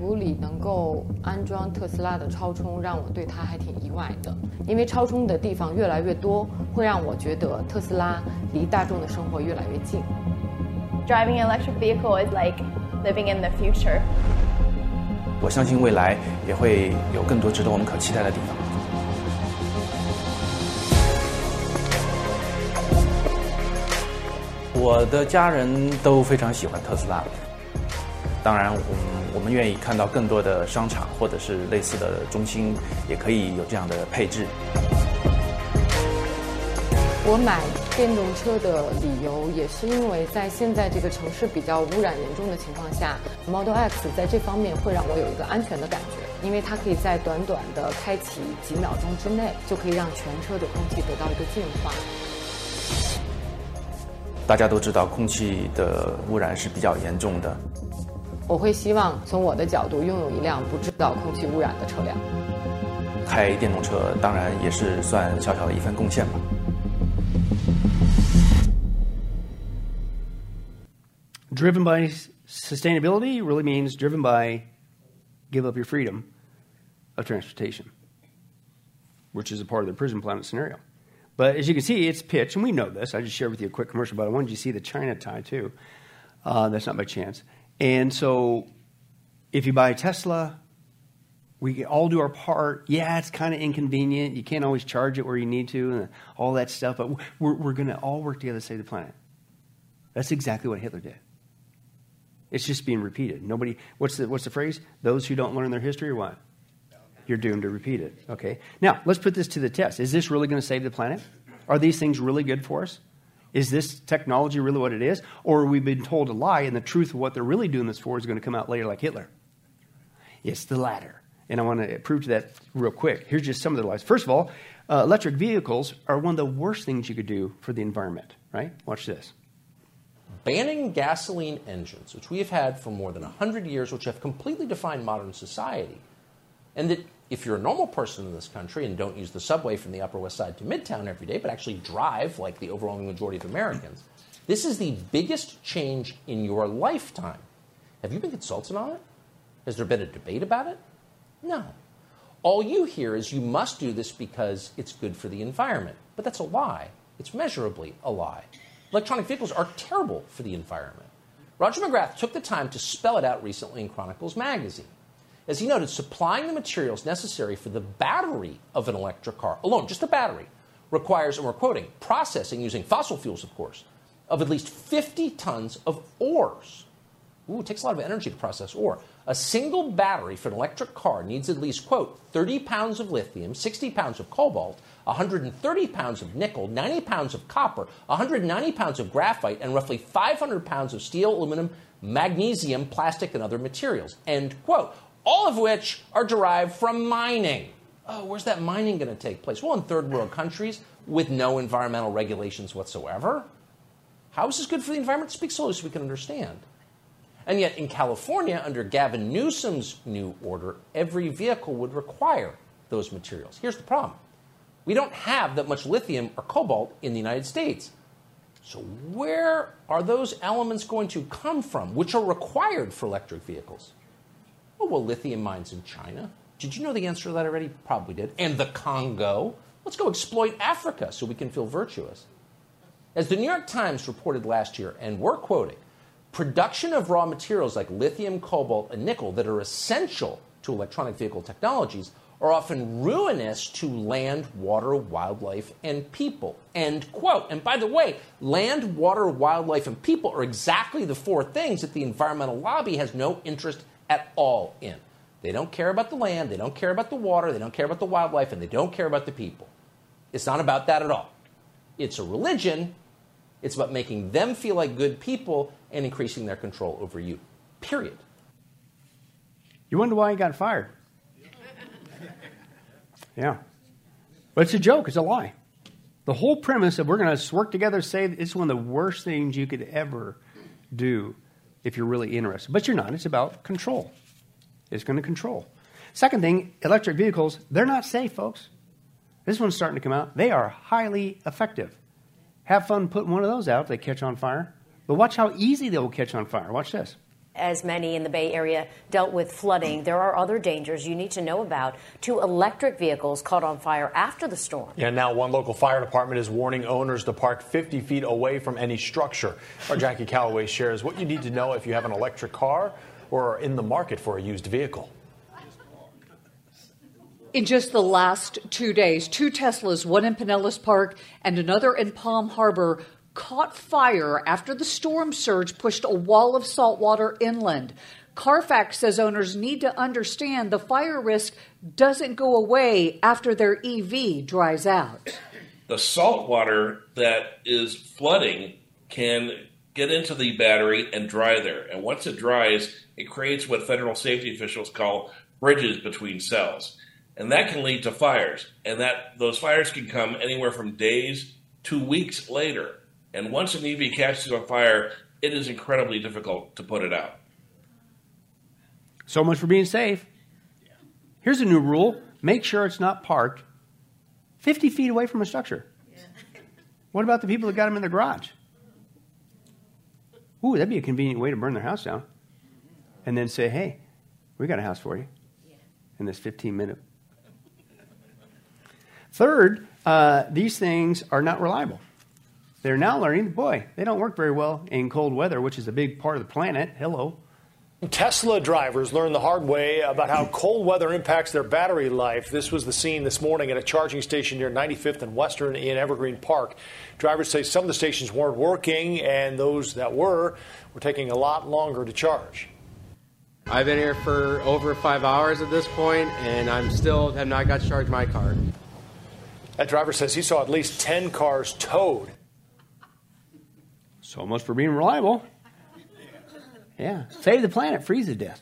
图里能够安装特斯拉的超充，让我对它还挺意外的。因为超充的地方越来越多，会让我觉得特斯拉离大众的生活越来越近。 Driving an electric vehicle is like living in the future. 我相信未来也会有更多值得我们可期待的地方。我的家人都非常喜欢特斯拉，当然，我们我们愿意看到更多的商场或者是类似的中心，也可以有这样的配置。 我买电动车的理由也是因为在现在这个城市比较污染严重的情况下 ，Model X 在这方面会让我有一个安全的感觉，因为它可以在短短的开启几秒钟之内，就可以让全车的空气得到一个净化。 大家都知道，空气的污染是比较严重的。 我会希望从我的角度拥有一辆不制造空气污染的车辆。 开电动车当然也是算小小的一份贡献吧。 Driven by sustainability really means driven by give up your freedom of transportation, which is a part of the prison planet scenario. But as you can see, it's pitched, and we know this. I just shared with you a quick commercial, but I wanted you to see the China tie, too. Uh, that's not by chance. And so if you buy a Tesla, we all do our part. Yeah, it's kind of inconvenient. You can't always charge it where you need to and all that stuff, but we're, we're going to all work together to save the planet. That's exactly what Hitler did. It's just being repeated. Nobody, what's the, what's the phrase? Those who don't learn their history or what? You're doomed to repeat it. Okay. Now, let's put this to the test. Is this really going to save the planet? Are these things really good for us? Is this technology really what it is? Or have we been told a lie and the truth of what they're really doing this for is going to come out later like Hitler? It's the latter. And I want to prove to that real quick. Here's just some of the lies. First of all, uh, electric vehicles are one of the worst things you could do for the environment, right? Watch this. Banning gasoline engines, which we have had for more than one hundred years, which have completely defined modern society, and that if you're a normal person in this country and don't use the subway from the Upper West Side to Midtown every day, but actually drive like the overwhelming majority of Americans, this is the biggest change in your lifetime. Have you been consulted on it? Has there been a debate about it? No. All you hear is you must do this because it's good for the environment. But that's a lie. It's measurably a lie. Electronic vehicles are terrible for the environment. Roger McGrath took the time to spell it out recently in Chronicles magazine. As he noted, supplying the materials necessary for the battery of an electric car alone, just the battery, requires, and we're quoting, processing using fossil fuels, of course, of at least fifty tons of ores. Ooh, it takes a lot of energy to process ore. A single battery for an electric car needs at least, quote, thirty pounds of lithium, sixty pounds of cobalt, one hundred thirty pounds of nickel, ninety pounds of copper, one hundred ninety pounds of graphite, and roughly five hundred pounds of steel, aluminum, magnesium, plastic, and other materials, end quote. All of which are derived from mining. Oh, where's that mining going to take place? Well, in third world countries with no environmental regulations whatsoever. How is this good for the environment? Speak slowly so we can understand. And yet in California, under Gavin Newsom's new order, every vehicle would require those materials. Here's the problem. We don't have that much lithium or cobalt in the United States. So where are those elements going to come from, which are required for electric vehicles? Oh, well, lithium mines in China. Did you know the answer to that already? Probably did. And the Congo. Let's go exploit Africa so we can feel virtuous. As the New York Times reported last year, and we're quoting, production of raw materials like lithium, cobalt, and nickel that are essential to electronic vehicle technologies are often ruinous to land, water, wildlife, and people. End quote. And by the way, land, water, wildlife, and people are exactly the four things that the environmental lobby has no interest at all in. They don't care about the land, they don't care about the water, they don't care about the wildlife, and they don't care about the people. It's not about that at all. It's a religion. It's about making them feel like good people and increasing their control over you. Period. You wonder why he got fired? Yeah. But it's a joke. It's a lie. The whole premise of we're going to work together to save is one of the worst things you could ever do if you're really interested. But you're not. It's about control. It's going to control. Second thing, electric vehicles, they're not safe, folks. This one's starting to come out. They are highly effective. Have fun putting one of those out. They catch on fire. But watch how easy they will catch on fire. Watch this. as many in the Bay Area dealt with flooding, there are other dangers you need to know about. Two electric vehicles caught on fire after the storm. Yeah, now one local fire department is warning owners to park fifty feet away from any structure. Our Jackie Calloway shares what you need to know if you have an electric car or are in the market for a used vehicle. In just the last two days, two Teslas, one in Pinellas Park and another in Palm Harbor, caught fire after the storm surge pushed a wall of salt water inland. Carfax says owners need to understand the fire risk doesn't go away after their E V dries out. The salt water that is flooding can get into the battery and dry there. And once it dries, it creates what federal safety officials call bridges between cells. And that can lead to fires. And that those fires can come anywhere from days to weeks later. And once an E V catches on fire, it is incredibly difficult to put it out. So much for being safe. Here's a new rule. Make sure it's not parked fifty feet away from a structure. What about the people that got them in their garage? Ooh, that'd be a convenient way to burn their house down. And then say, hey, we got a house for you in this fifteen minute. Third, uh, these things are not reliable. They're now learning, boy, they don't work very well in cold weather, which is a big part of the planet. Hello. Tesla drivers learned the hard way about how cold weather impacts their battery life. This was the scene this morning at a charging station near ninety-fifth and Western in Evergreen Park. Drivers say some of the stations weren't working, and those that were were taking a lot longer to charge. I've been here for over five hours at this point, and I'm still have not got to charge my car. That driver says he saw at least ten cars towed. So much for being reliable. Yeah. Save the planet, freeze to death.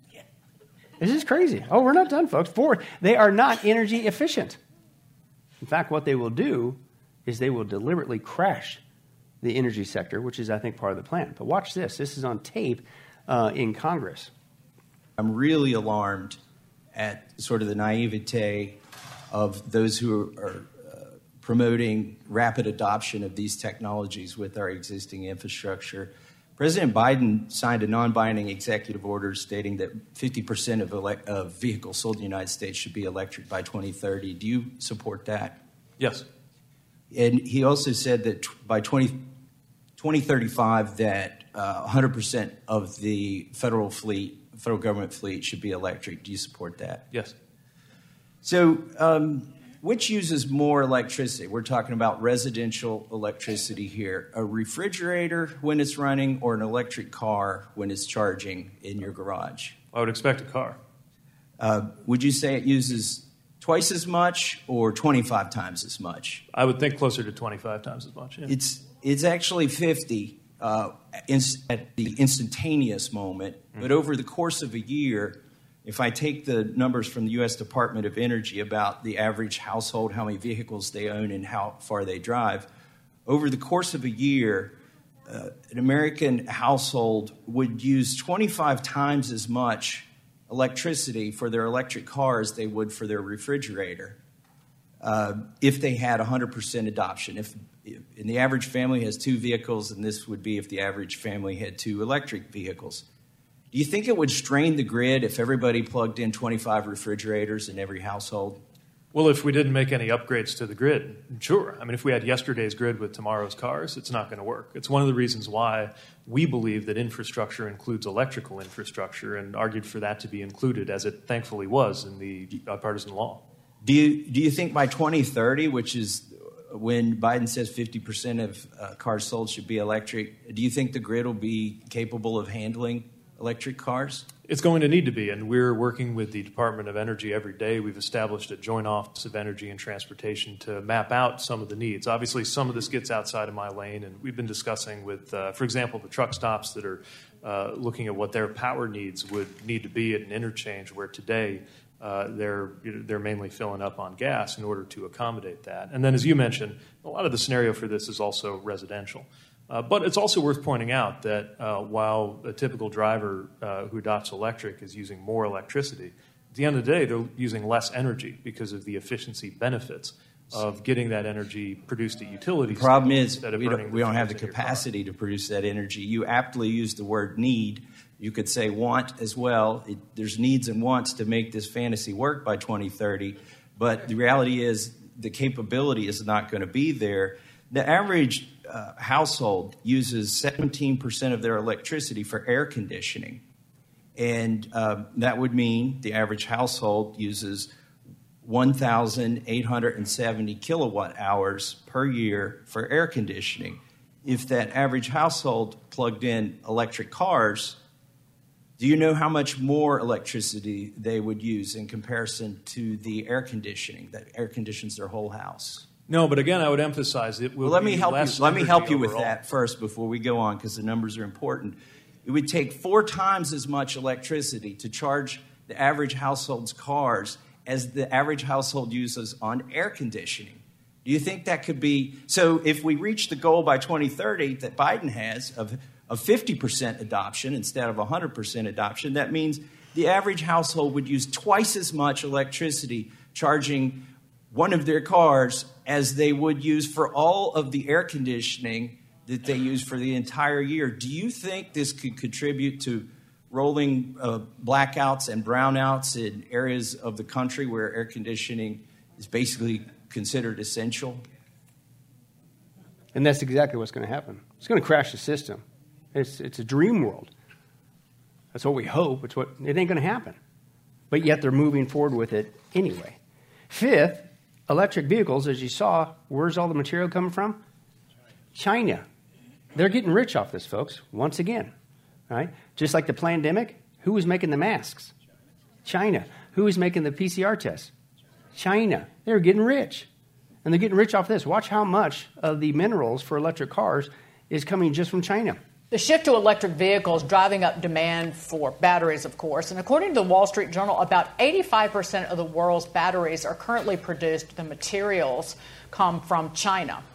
This is crazy. Oh, we're not done, folks. Fourth, they are not energy efficient. In fact, what they will do is they will deliberately crash the energy sector, which is, I think, part of the plan. But watch this. This is on tape uh, in Congress. I'm really alarmed at sort of the naivete of those who are uh, promoting rapid adoption of these technologies with our existing infrastructure. President Biden signed a non-binding executive order stating that fifty percent of, elec- of vehicles sold in the United States should be electric by twenty thirty. Do you support that? Yes. And he also said that t- by twenty, twenty thirty-five that uh, one hundred percent of the federal fleet, federal government fleet should be electric. Do you support that? Yes. So um, which uses more electricity? We're talking about residential electricity here. A refrigerator when it's running or an electric car when it's charging in your garage? I would expect a car. Uh, would you say it uses twice as much or twenty-five times as much? I would think closer to twenty-five times as much. Yeah. It's it's actually fifty uh, in, at the instantaneous moment, mm-hmm. but over the course of a year, if I take the numbers from the U S Department of Energy about the average household, how many vehicles they own and how far they drive, over the course of a year, uh, an American household would use twenty-five times as much electricity for their electric car as they would for their refrigerator uh, if they had one hundred percent adoption. If, if and the average family has two vehicles, and this would be if the average family had two electric vehicles. Do you think it would strain the grid if everybody plugged in twenty-five refrigerators in every household? Well, if we didn't make any upgrades to the grid, sure. I mean, if we had yesterday's grid with tomorrow's cars, it's not going to work. It's one of the reasons why we believe that infrastructure includes electrical infrastructure and argued for that to be included, as it thankfully was in the bipartisan law. Do you, do you think by twenty thirty, which is when Biden says fifty percent of uh, cars sold should be electric, do you think the grid will be capable of handling electric cars? It's going to need to be, and we're working with the Department of Energy every day. We've established a joint office of energy and transportation to map out some of the needs. Obviously, some of this gets outside of my lane, and we've been discussing with, uh, for example, the truck stops that are uh, looking at what their power needs would need to be at an interchange, where today uh, they're they're mainly filling up on gas in order to accommodate that. And then, as you mentioned, a lot of the scenario for this is also residential. Uh, but it's also worth pointing out that uh, while a typical driver uh, who adopts electric is using more electricity, at the end of the day, they're using less energy because of the efficiency benefits of getting that energy produced at utilities. The problem is we don't, we don't have the capacity to produce that energy. You aptly use the word need. You could say want as well. It, there's needs and wants to make this fantasy work by twenty thirty, but the reality is the capability is not going to be there. The average uh, household uses seventeen percent of their electricity for air conditioning, and uh, that would mean the average household uses one thousand eight hundred seventy kilowatt hours per year for air conditioning. If that average household plugged in electric cars, do you know how much more electricity they would use in comparison to the air conditioning that air conditions their whole house? No, but again, I would emphasize it will well, let be me help less you. Let me help you with overall. that first before we go on, because the numbers are important. It would take four times as much electricity to charge the average household's cars as the average household uses on air conditioning. Do you think that could be so? If we reach the goal by twenty thirty that Biden has of of fifty percent adoption instead of one hundred percent adoption, that means the average household would use twice as much electricity charging one of their cars as they would use for all of the air conditioning that they use for the entire year. Do you think this could contribute to rolling uh, blackouts and brownouts in areas of the country where air conditioning is basically considered essential? And that's exactly what's going to happen. It's going to crash the system. It's it's a dream world. That's what we hope. It's what it ain't going to happen. But yet they're moving forward with it anyway. Fifth, electric vehicles, as you saw, where's all the material coming from? China. They're getting rich off this, folks, once again. Right? Just like the pandemic, who was making the masks? China. Who was making the P C R tests? China. They're getting rich. And they're getting rich off this. Watch how much of the minerals for electric cars is coming just from China. The shift to electric vehicles driving up demand for batteries, of course. And according to the Wall Street Journal, about eighty-five percent of the world's batteries are currently produced. The materials come from China.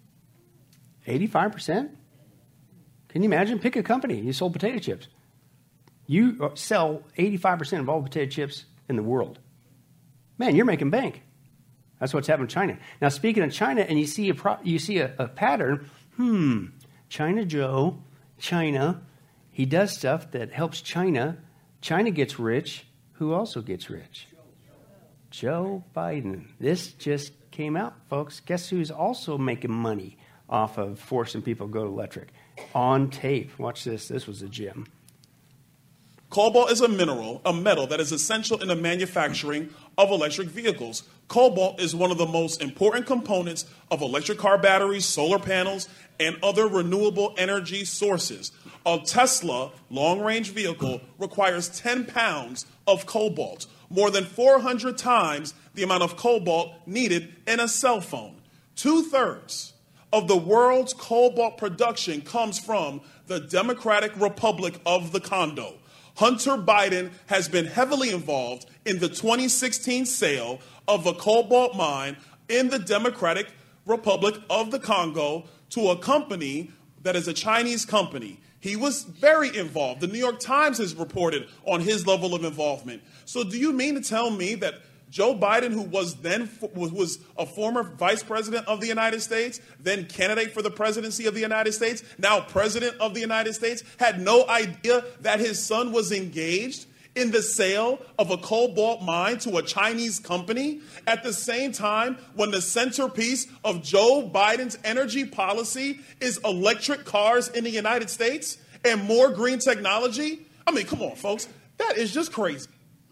eighty-five percent? Can you imagine? Pick a company. You sold potato chips. You sell eighty-five percent of all potato chips in the world. Man, you're making bank. That's what's happening in China. Now, speaking of China, and you see a pro- you see a, a pattern, hmm, China Joe, China, he does stuff that helps China. China gets rich. Who also gets rich? Joe Biden. This just came out, folks. Guess who's also making money off of forcing people to go to electric? On tape. Watch this. This was a gem. Cobalt is a mineral, a metal that is essential in the manufacturing of electric vehicles. Cobalt is one of the most important components of electric car batteries, solar panels, and other renewable energy sources. A Tesla long-range vehicle requires ten pounds of cobalt, more than four hundred times the amount of cobalt needed in a cell phone. Two-thirds of the world's cobalt production comes from the Democratic Republic of the Congo. Hunter Biden has been heavily involved in the twenty sixteen sale of a cobalt mine in the Democratic Republic of the Congo to a company that is a Chinese company. He was very involved. The New York Times has reported on his level of involvement. So do you mean to tell me that Joe Biden, who was then was a former vice president of the United States, then candidate for the presidency of the United States, now president of the United States, had no idea that his son was engaged in the sale of a cobalt mine to a Chinese company at the same time when the centerpiece of Joe Biden's energy policy is electric cars in the United States and more green technology? I mean, come on, folks. That is just crazy.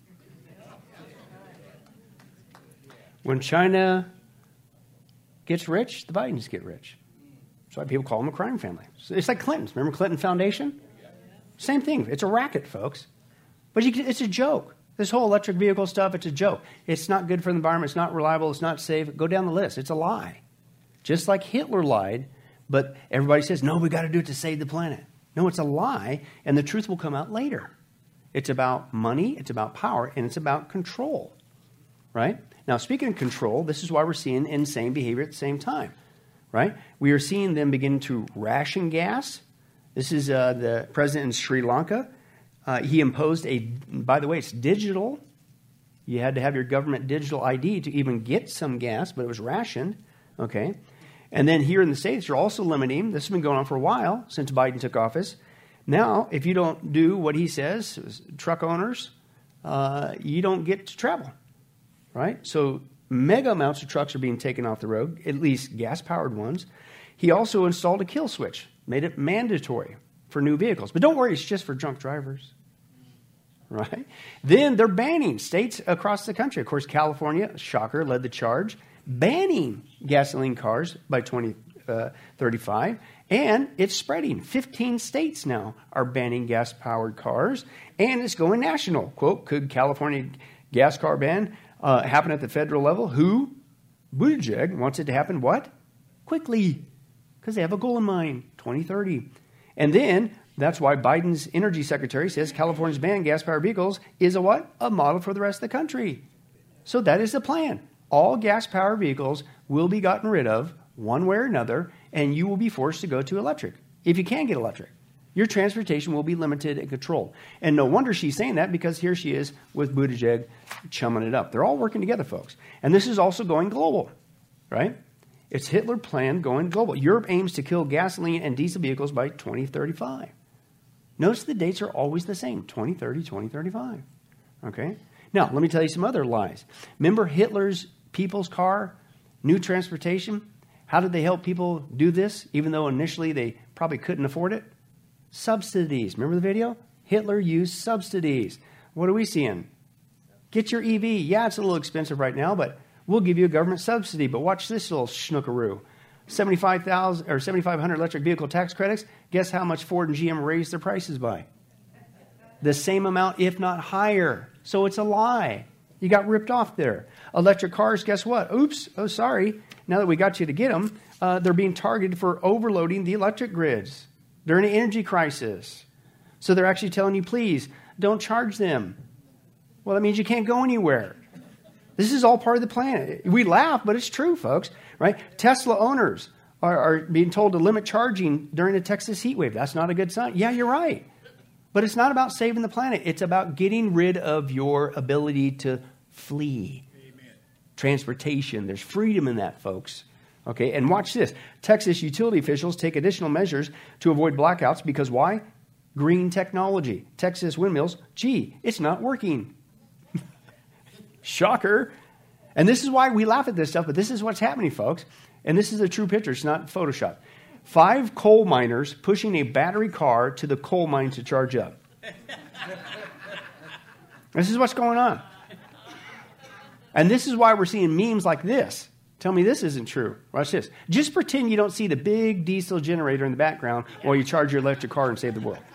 When China gets rich, the Bidens get rich. That's why people call them a crime family. It's like Clinton's. Remember Clinton Foundation? Same thing. It's a racket, folks. But you can, it's a joke. This whole electric vehicle stuff, it's a joke. It's not good for the environment. It's not reliable. It's not safe. Go down the list. It's a lie. Just like Hitler lied, but everybody says, no, we got to do it to save the planet. No, it's a lie, and the truth will come out later. It's about money, it's about power, and it's about control, right? Now, speaking of control, this is why we're seeing insane behavior at the same time, right? We are seeing them begin to ration gas. This is uh, the president in Sri Lanka. Uh, he imposed a, by the way, it's digital. You had to have your government digital I D to even get some gas, but it was rationed, okay? And then here in the States, you're also limiting, this has been going on for a while since Biden took office, Now, if you don't do what he says, truck owners, uh, you don't get to travel, right? So mega amounts of trucks are being taken off the road, at least gas-powered ones. He also installed a kill switch, made it mandatory for new vehicles. But don't worry, it's just for drunk drivers, right? Then they're banning states across the country. Of course, California, shocker, led the charge, banning gasoline cars by twenty thirty-five. And it's spreading. fifteen states now are banning gas-powered cars, and it's going national. Quote, could California gas car ban uh, happen at the federal level? Who? Buttigieg wants it to happen what? Quickly, because they have a goal in mind, twenty thirty. And then that's why Biden's energy secretary says California's ban on gas-powered vehicles is a what? A model for the rest of the country. So that is the plan. All gas-powered vehicles will be gotten rid of one way or another, and you will be forced to go to electric. If you can get electric, your transportation will be limited and controlled. And no wonder she's saying that, because here she is with Buttigieg chumming it up. They're all working together, folks. And this is also going global, right? It's Hitler plan going global. Europe aims to kill gasoline and diesel vehicles by twenty thirty-five. Notice the dates are always the same, twenty thirty, twenty thirty-five. Okay? Now, let me tell you some other lies. Remember Hitler's people's car, new transportation? How did they help people do this, even though initially they probably couldn't afford it? Subsidies. Remember the video? Hitler used subsidies. What are we seeing? Get your E V. Yeah, it's a little expensive right now, but we'll give you a government subsidy. But watch this little schnookaroo. seventy-five thousand or seventy-five hundred electric vehicle tax credits. Guess how much Ford and G M raised their prices by? The same amount, if not higher. So it's a lie. You got ripped off there. Electric cars, guess what? Oops, oh, sorry. Now that we got you to get them, uh, they're being targeted for overloading the electric grids during an energy crisis. So they're actually telling you, please, don't charge them. Well, that means you can't go anywhere. This is all part of the plan. We laugh, but it's true, folks, right? Tesla owners are, are being told to limit charging during the Texas heat wave. That's not a good sign. Yeah, you're right. But it's not about saving the planet. It's about getting rid of your ability to flee. Amen. Transportation. There's freedom in that, folks. Okay, and watch this. Texas utility officials take additional measures to avoid blackouts because why? Green technology. Texas windmills. Gee, it's not working. Shocker. And this is why we laugh at this stuff, but this is what's happening, folks. And this is a true picture. It's not Photoshop. Five coal miners pushing a battery car to the coal mine to charge up. This is what's going on. And this is why we're seeing memes like this. Tell me this isn't true. Watch this. Just pretend you don't see the big diesel generator in the background while you charge your electric car and save the world.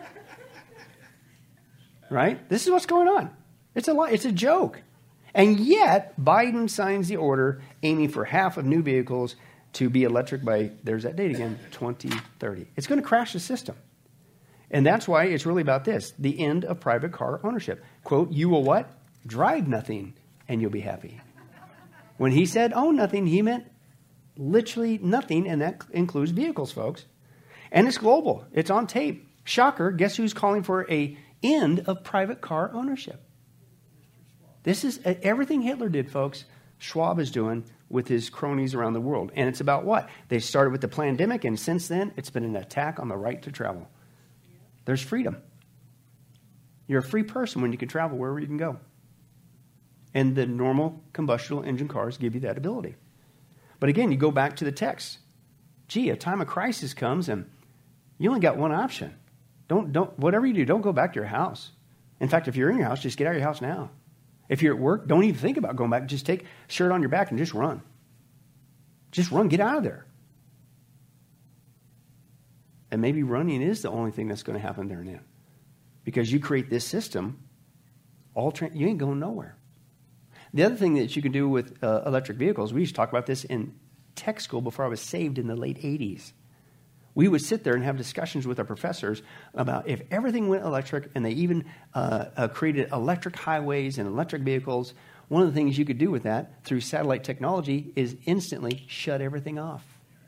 Right? This is what's going on. It's a lie. It's a joke. And yet, Biden signs the order aiming for half of new vehicles to be electric by, there's that date again, twenty thirty. It's going to crash the system. And that's why it's really about this, the end of private car ownership. Quote, you will what? Drive nothing and you'll be happy. When he said own nothing, he meant literally nothing, and that includes vehicles, folks. And it's global. It's on tape. Shocker, guess who's calling for a end of private car ownership? This is everything Hitler did, folks. Schwab is doing with his cronies around the world. And it's about what? They started with the pandemic, and since then, it's been an attack on the right to travel. There's freedom. You're a free person when you can travel wherever you can go. And the normal combustible engine cars give you that ability. But again, you go back to the text. Gee, a time of crisis comes, and you only got one option. Don't, don't, whatever you do, don't go back to your house. In fact, if you're in your house, just get out of your house now. If you're at work, don't even think about going back. Just take a shirt on your back and just run. Just run. Get out of there. And maybe running is the only thing that's going to happen there and then. Because you create this system, all tra- you ain't going nowhere. The other thing that you can do with uh, electric vehicles, we used to talk about this in tech school before I was saved in the late eighties. We would sit there and have discussions with our professors about if everything went electric, and they even uh, uh, created electric highways and electric vehicles, one of the things you could do with that through satellite technology is instantly shut everything off.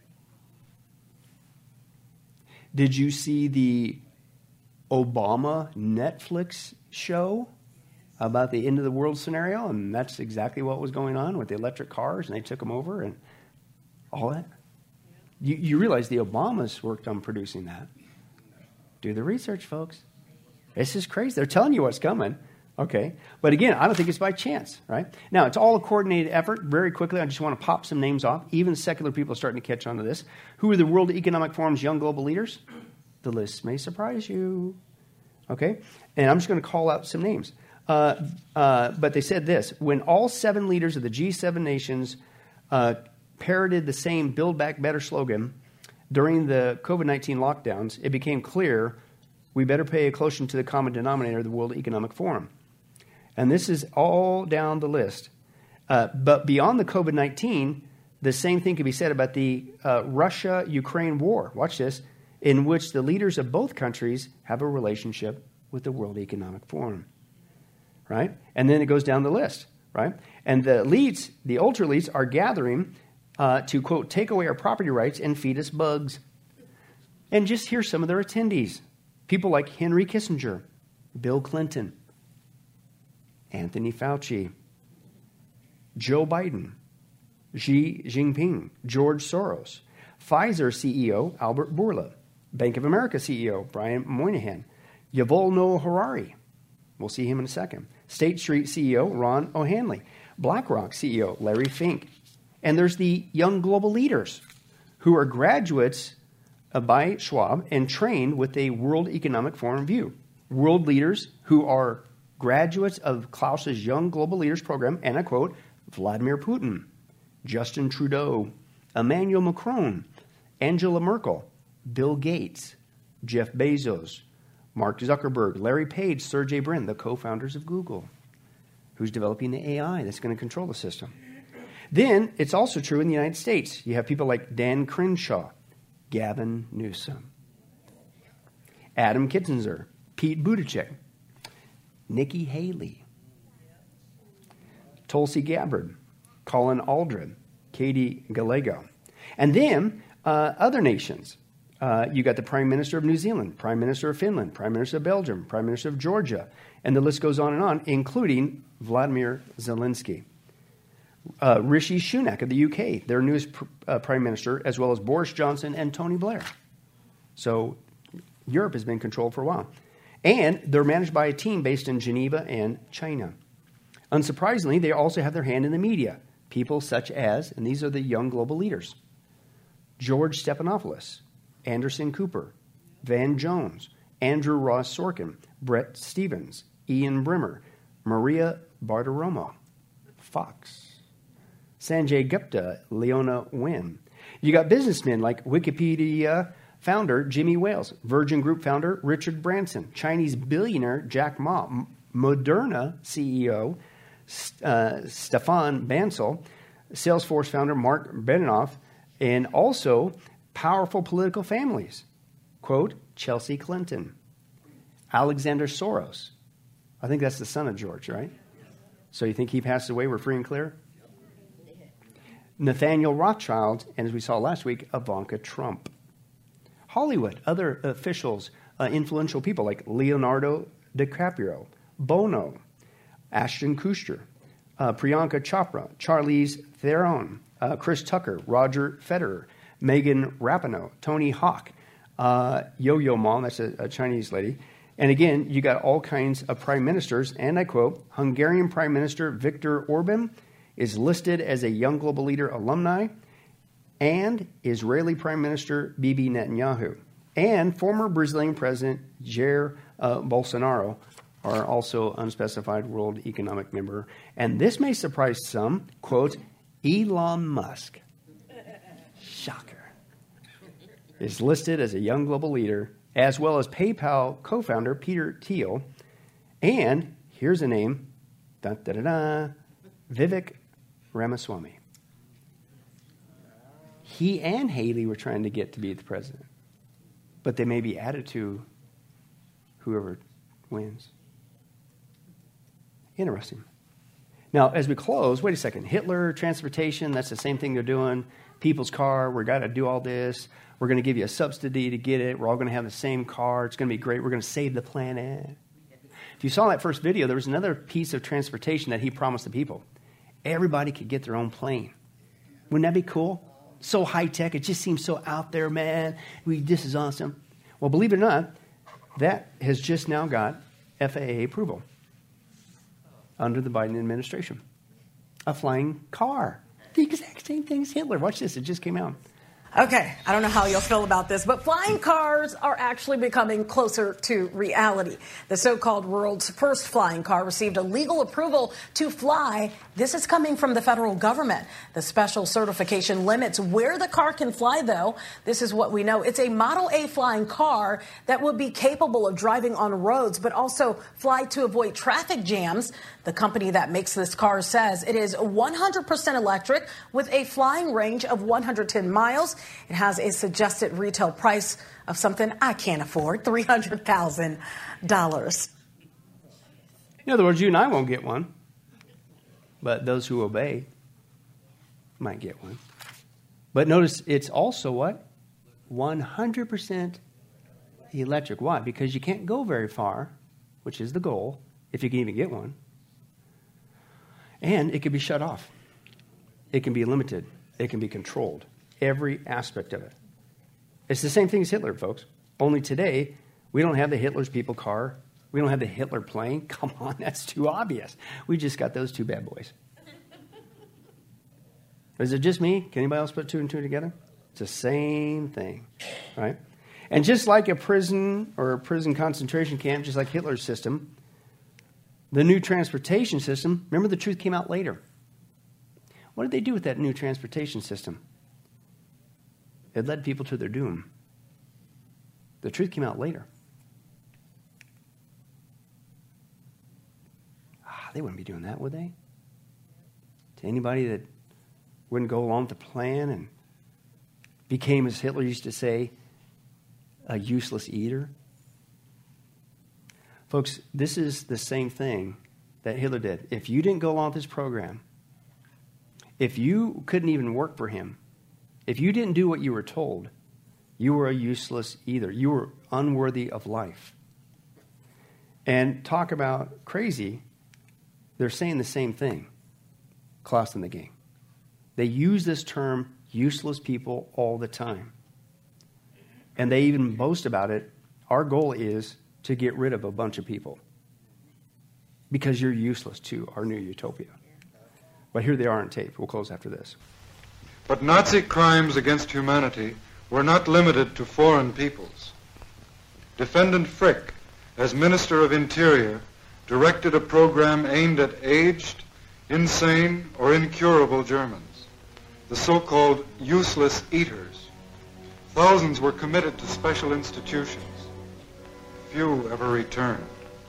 Did you see the Obama Netflix show about the end of the world scenario? And that's exactly what was going on with the electric cars, and they took them over and all that. You, you realize the Obamas worked on producing that. Do the research, folks. This is crazy. They're telling you what's coming. Okay. But again, I don't think it's by chance, right? Now, it's all a coordinated effort. Very quickly, I just want to pop some names off. Even secular people are starting to catch on to this. Who are the World Economic Forum's young global leaders? The list may surprise you. Okay? And I'm just going to call out some names. Uh, uh, but they said this. When all seven leaders of the G seven nations uh, parroted the same Build Back Better slogan during the COVID nineteen lockdowns, it became clear we better pay close attention to the common denominator of the World Economic Forum. And this is all down the list. Uh, but beyond the COVID nineteen, the same thing can be said about the uh, Russia-Ukraine war. Watch this. In which the leaders of both countries have a relationship with the World Economic Forum. Right? And then it goes down the list. Right? And the elites, the ultra elites, are gathering uh, to, quote, take away our property rights and feed us bugs. And just here's some of their attendees. People like Henry Kissinger, Bill Clinton, Anthony Fauci, Joe Biden, Xi Jinping, George Soros, Pfizer C E O Albert Bourla, Bank of America C E O Brian Moynihan, Yuval Noah Harari, we'll see him in a second, State Street C E O Ron O'Hanley, BlackRock C E O Larry Fink, and there's the young global leaders who are graduates by Schwab and trained with a World Economic Forum view. World leaders who are graduates of Klaus's Young Global Leaders Program, and I quote, Vladimir Putin, Justin Trudeau, Emmanuel Macron, Angela Merkel, Bill Gates, Jeff Bezos, Mark Zuckerberg, Larry Page, Sergey Brin, the co-founders of Google, who's developing the A I that's going to control the system. Then it's also true in the United States. You have people like Dan Crenshaw, Gavin Newsom, Adam Kinzinger, Pete Buttigieg, Nikki Haley, Tulsi Gabbard, Colin Aldred, Katie Gallego. And then uh, other nations. Uh, you got the Prime Minister of New Zealand, Prime Minister of Finland, Prime Minister of Belgium, Prime Minister of Georgia, and the list goes on and on, including Vladimir Zelensky. Uh, Rishi Sunak of the U K, their newest pr- uh, Prime Minister, as well as Boris Johnson and Tony Blair. So Europe has been controlled for a while. And they're managed by a team based in Geneva and China. Unsurprisingly, they also have their hand in the media. People such as, and these are the young global leaders, George Stephanopoulos, Anderson Cooper, Van Jones, Andrew Ross Sorkin, Brett Stevens, Ian Brimmer, Maria Bartiromo, Fox, Sanjay Gupta, Leona Wen. You got businessmen like Wikipedia founder Jimmy Wales, Virgin Group founder Richard Branson, Chinese billionaire Jack Ma, Moderna C E O uh, Stefan Bancel, Salesforce founder Mark Benioff, and also powerful political families. Quote, Chelsea Clinton, Alexander Soros. I think that's the son of George, right? So you think he passed away, we're free and clear? Nathaniel Rothschild, and as we saw last week, Ivanka Trump. Hollywood, other officials, uh, influential people like Leonardo DiCaprio, Bono, Ashton Kutcher, uh, Priyanka Chopra, Charlize Theron, uh, Chris Tucker, Roger Federer, Megan Rapinoe, Tony Hawk, uh, Yo-Yo Ma, that's a, a Chinese lady. And again, you got all kinds of prime ministers, and I quote, Hungarian Prime Minister Viktor Orban is listed as a Young Global Leader alumni, and Israeli Prime Minister Bibi Netanyahu and former Brazilian President Jair uh, Bolsonaro are also unspecified World Economic member. And this may surprise some, quote, Elon Musk, shocker, is listed as a Young Global Leader, as well as PayPal co-founder Peter Thiel. And here's a name, da da da da, Vivek Ramaswamy. He and Haley were trying to get to be the president. But they may be added to whoever wins. Interesting. Now, as we close, wait a second. Hitler, transportation, that's the same thing they're doing. People's car, we've got to do all this. We're going to give you a subsidy to get it. We're all going to have the same car. It's going to be great. We're going to save the planet. If you saw that first video, there was another piece of transportation that he promised the people. Everybody could get their own plane. Wouldn't that be cool? So high-tech. It just seems so out there, man. We, this is awesome. Well, believe it or not, That has just now got F A A approval under the Biden administration. A flying car. The exact same thing as Hitler. Watch this. It just came out. Okay, I don't know how you'll feel about this, but flying cars are actually becoming closer to reality. The so-called world's first flying car received a legal approval to fly. This is coming from the federal government. The special certification limits where the car can fly, though. This is what we know. It's a Model A flying car that would be capable of driving on roads, but also fly to avoid traffic jams. The company that makes this car says it is one hundred percent electric with a flying range of one hundred ten miles. It has a suggested retail price of something I can't afford, three hundred thousand dollars. In other words, you and I won't get one, but those who obey might get one. But notice it's also what? one hundred percent electric. Why? Because you can't go very far, which is the goal, if you can even get one. And it can be shut off. It can be limited. It can be controlled. Every aspect of it. It's the same thing as Hitler, folks. Only today, we don't have the Hitler's people car. We don't have the Hitler plane. Come on, that's too obvious. We just got those two bad boys. Is it just me? Can anybody else put two and two together? It's the same thing, right? And just like a prison or a prison concentration camp, just like Hitler's system, the new transportation system, remember the truth came out later. What did they do with that new transportation system? It led people to their doom. The truth came out later. Ah, they wouldn't be doing that, would they? To anybody that wouldn't go along with the plan and became, as Hitler used to say, a useless eater. Folks, this is the same thing that Hitler did. If you didn't go along with his program, if you couldn't even work for him, if you didn't do what you were told, you were a useless either. You were unworthy of life. And talk about crazy, they're saying the same thing. Klaus and the gang. They use this term, useless people, all the time. And they even boast about it. Our goal is to get rid of a bunch of people because you're useless to our new utopia. But here they are on tape. We'll close after this. But Nazi crimes against humanity were not limited to foreign peoples. Defendant Frick, as Minister of Interior, directed a program aimed at aged, insane, or incurable Germans, the so-called useless eaters. Thousands were committed to special institutions. Few ever returned.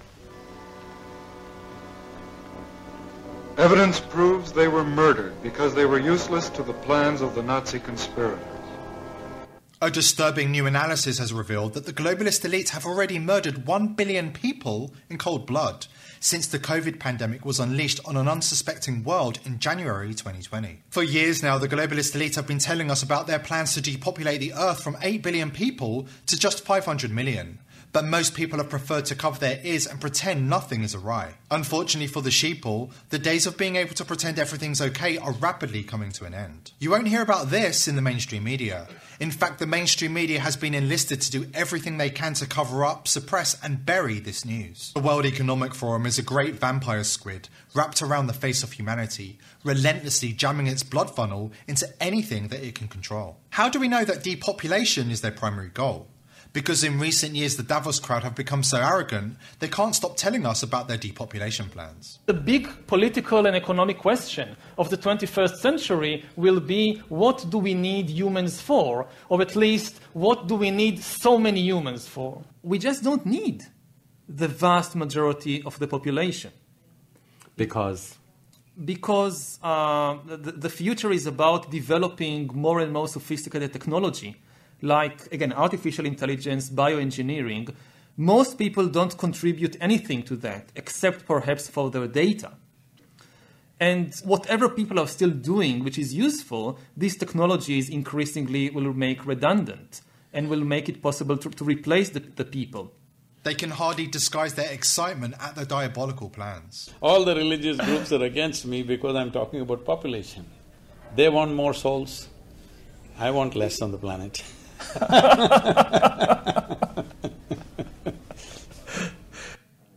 Evidence proves they were murdered because they were useless to the plans of the Nazi conspirators. A disturbing new analysis has revealed that the globalist elite have already murdered one billion people in cold blood since the COVID pandemic was unleashed on an unsuspecting world in January twenty twenty. For years now, the globalist elite have been telling us about their plans to depopulate the Earth from eight billion people to just five hundred million. But most people have preferred to cover their ears and pretend nothing is awry. Unfortunately for the sheeple, the days of being able to pretend everything's okay are rapidly coming to an end. You won't hear about this in the mainstream media. In fact, the mainstream media has been enlisted to do everything they can to cover up, suppress and bury this news. The World Economic Forum is a great vampire squid wrapped around the face of humanity, relentlessly jamming its blood funnel into anything that it can control. How do we know that depopulation is their primary goal? Because in recent years the Davos crowd have become so arrogant, they can't stop telling us about their depopulation plans. The big political and economic question of the twenty-first century will be, what do we need humans for? Or at least, what do we need so many humans for? We just don't need the vast majority of the population. Because? Because uh, the, the future is about developing more and more sophisticated technology. Like, again, artificial intelligence, bioengineering. Most people don't contribute anything to that, except perhaps for their data. And whatever people are still doing, which is useful, these technologies increasingly will make redundant and will make it possible to, to replace the, the people. They can hardly disguise their excitement at the diabolical plans. All the religious groups are against me because I'm talking about population. They want more souls. I want less on the planet.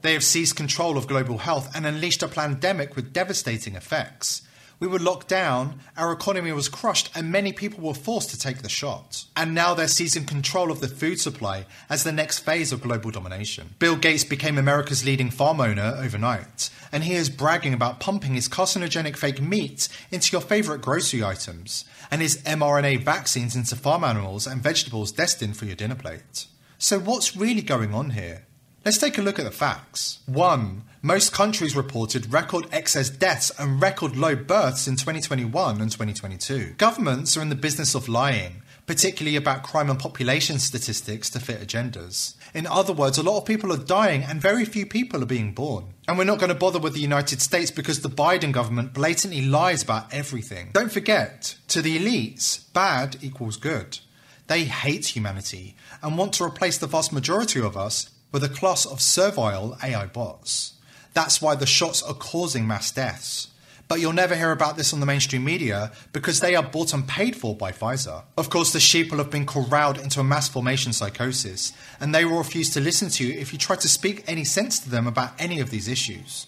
They have seized control of global health and unleashed a pandemic with devastating effects. We were locked down, our economy was crushed, and many people were forced to take the shot. And now they're seizing control of the food supply as the next phase of global domination. Bill Gates became America's leading farm owner overnight, and he is bragging about pumping his carcinogenic fake meat into your favourite grocery items, and his mRNA vaccines into farm animals and vegetables destined for your dinner plate. So what's really going on here? Let's take a look at the facts. One, most countries reported record excess deaths and record low births in twenty twenty-one and twenty twenty-two. Governments are in the business of lying, particularly about crime and population statistics to fit agendas. In other words, a lot of people are dying and very few people are being born. And we're not going to bother with the United States because the Biden government blatantly lies about everything. Don't forget, to the elites, bad equals good. They hate humanity and want to replace the vast majority of us with a class of servile A I bots. That's why the shots are causing mass deaths. But you'll never hear about this on the mainstream media because they are bought and paid for by Pfizer. Of course, the sheeple have been corralled into a mass formation psychosis, and they will refuse to listen to you if you try to speak any sense to them about any of these issues.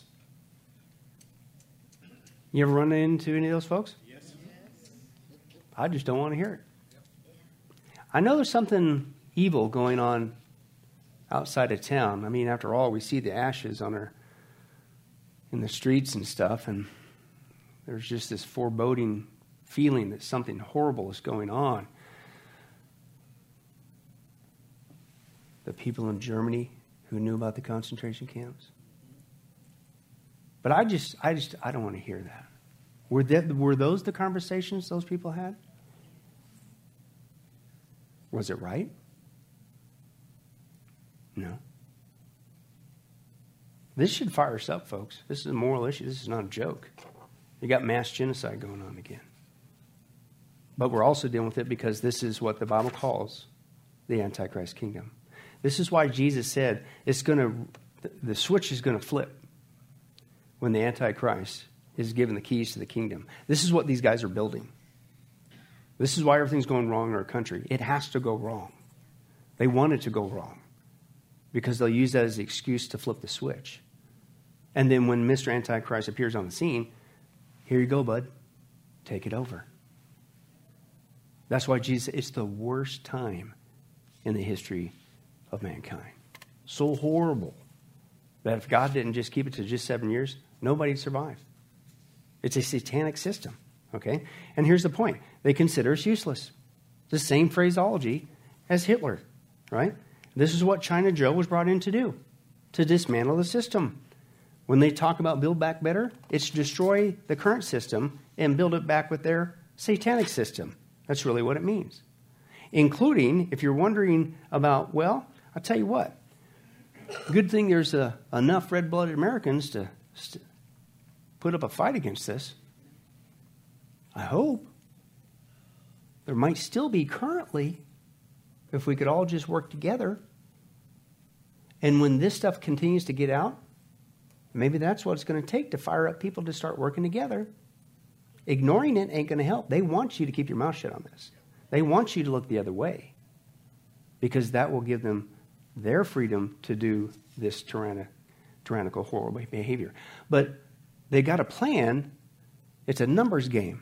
You ever run into any of those folks? Yes. I just don't want to hear it. I know there's something evil going on outside of town. I mean, after all, we see the ashes on our in the streets and stuff, and there's just this foreboding feeling that something horrible is going on. The people in Germany who knew about the concentration camps. But I just, I just, I don't want to hear that. Were that, were those the conversations those people had? Was it right? No. This should fire us up, folks. This is a moral issue. This is not a joke. You got mass genocide going on again. But we're also dealing with it because this is what the Bible calls the Antichrist kingdom. This is why Jesus said it's going to, the switch is going to flip when the Antichrist is given the keys to the kingdom. This is what these guys are building. This is why everything's going wrong in our country. It has to go wrong. They want it to go wrong because they'll use that as the excuse to flip the switch. And then when Mister Antichrist appears on the scene, here you go, bud. Take it over. That's why Jesus, it's the worst time in the history of mankind. So horrible that if God didn't just keep it to just seven years, nobody'd survive. It's a satanic system, okay? And here's the point. They consider us useless. It's the same phraseology as Hitler, right? This is what China Joe was brought in to do, to dismantle the system. When they talk about build back better, it's to destroy the current system and build it back with their satanic system. That's really what it means. Including, if you're wondering about, well, I'll tell you what. Good thing there's uh, enough red-blooded Americans to st- put up a fight against this. I hope. There might still be currently, if we could all just work together. And when this stuff continues to get out, maybe that's what it's going to take to fire up people to start working together. Ignoring it ain't going to help. They want you to keep your mouth shut on this. They want you to look the other way because that will give them their freedom to do this tyrannic, tyrannical, horrible behavior. But they got a plan. It's a numbers game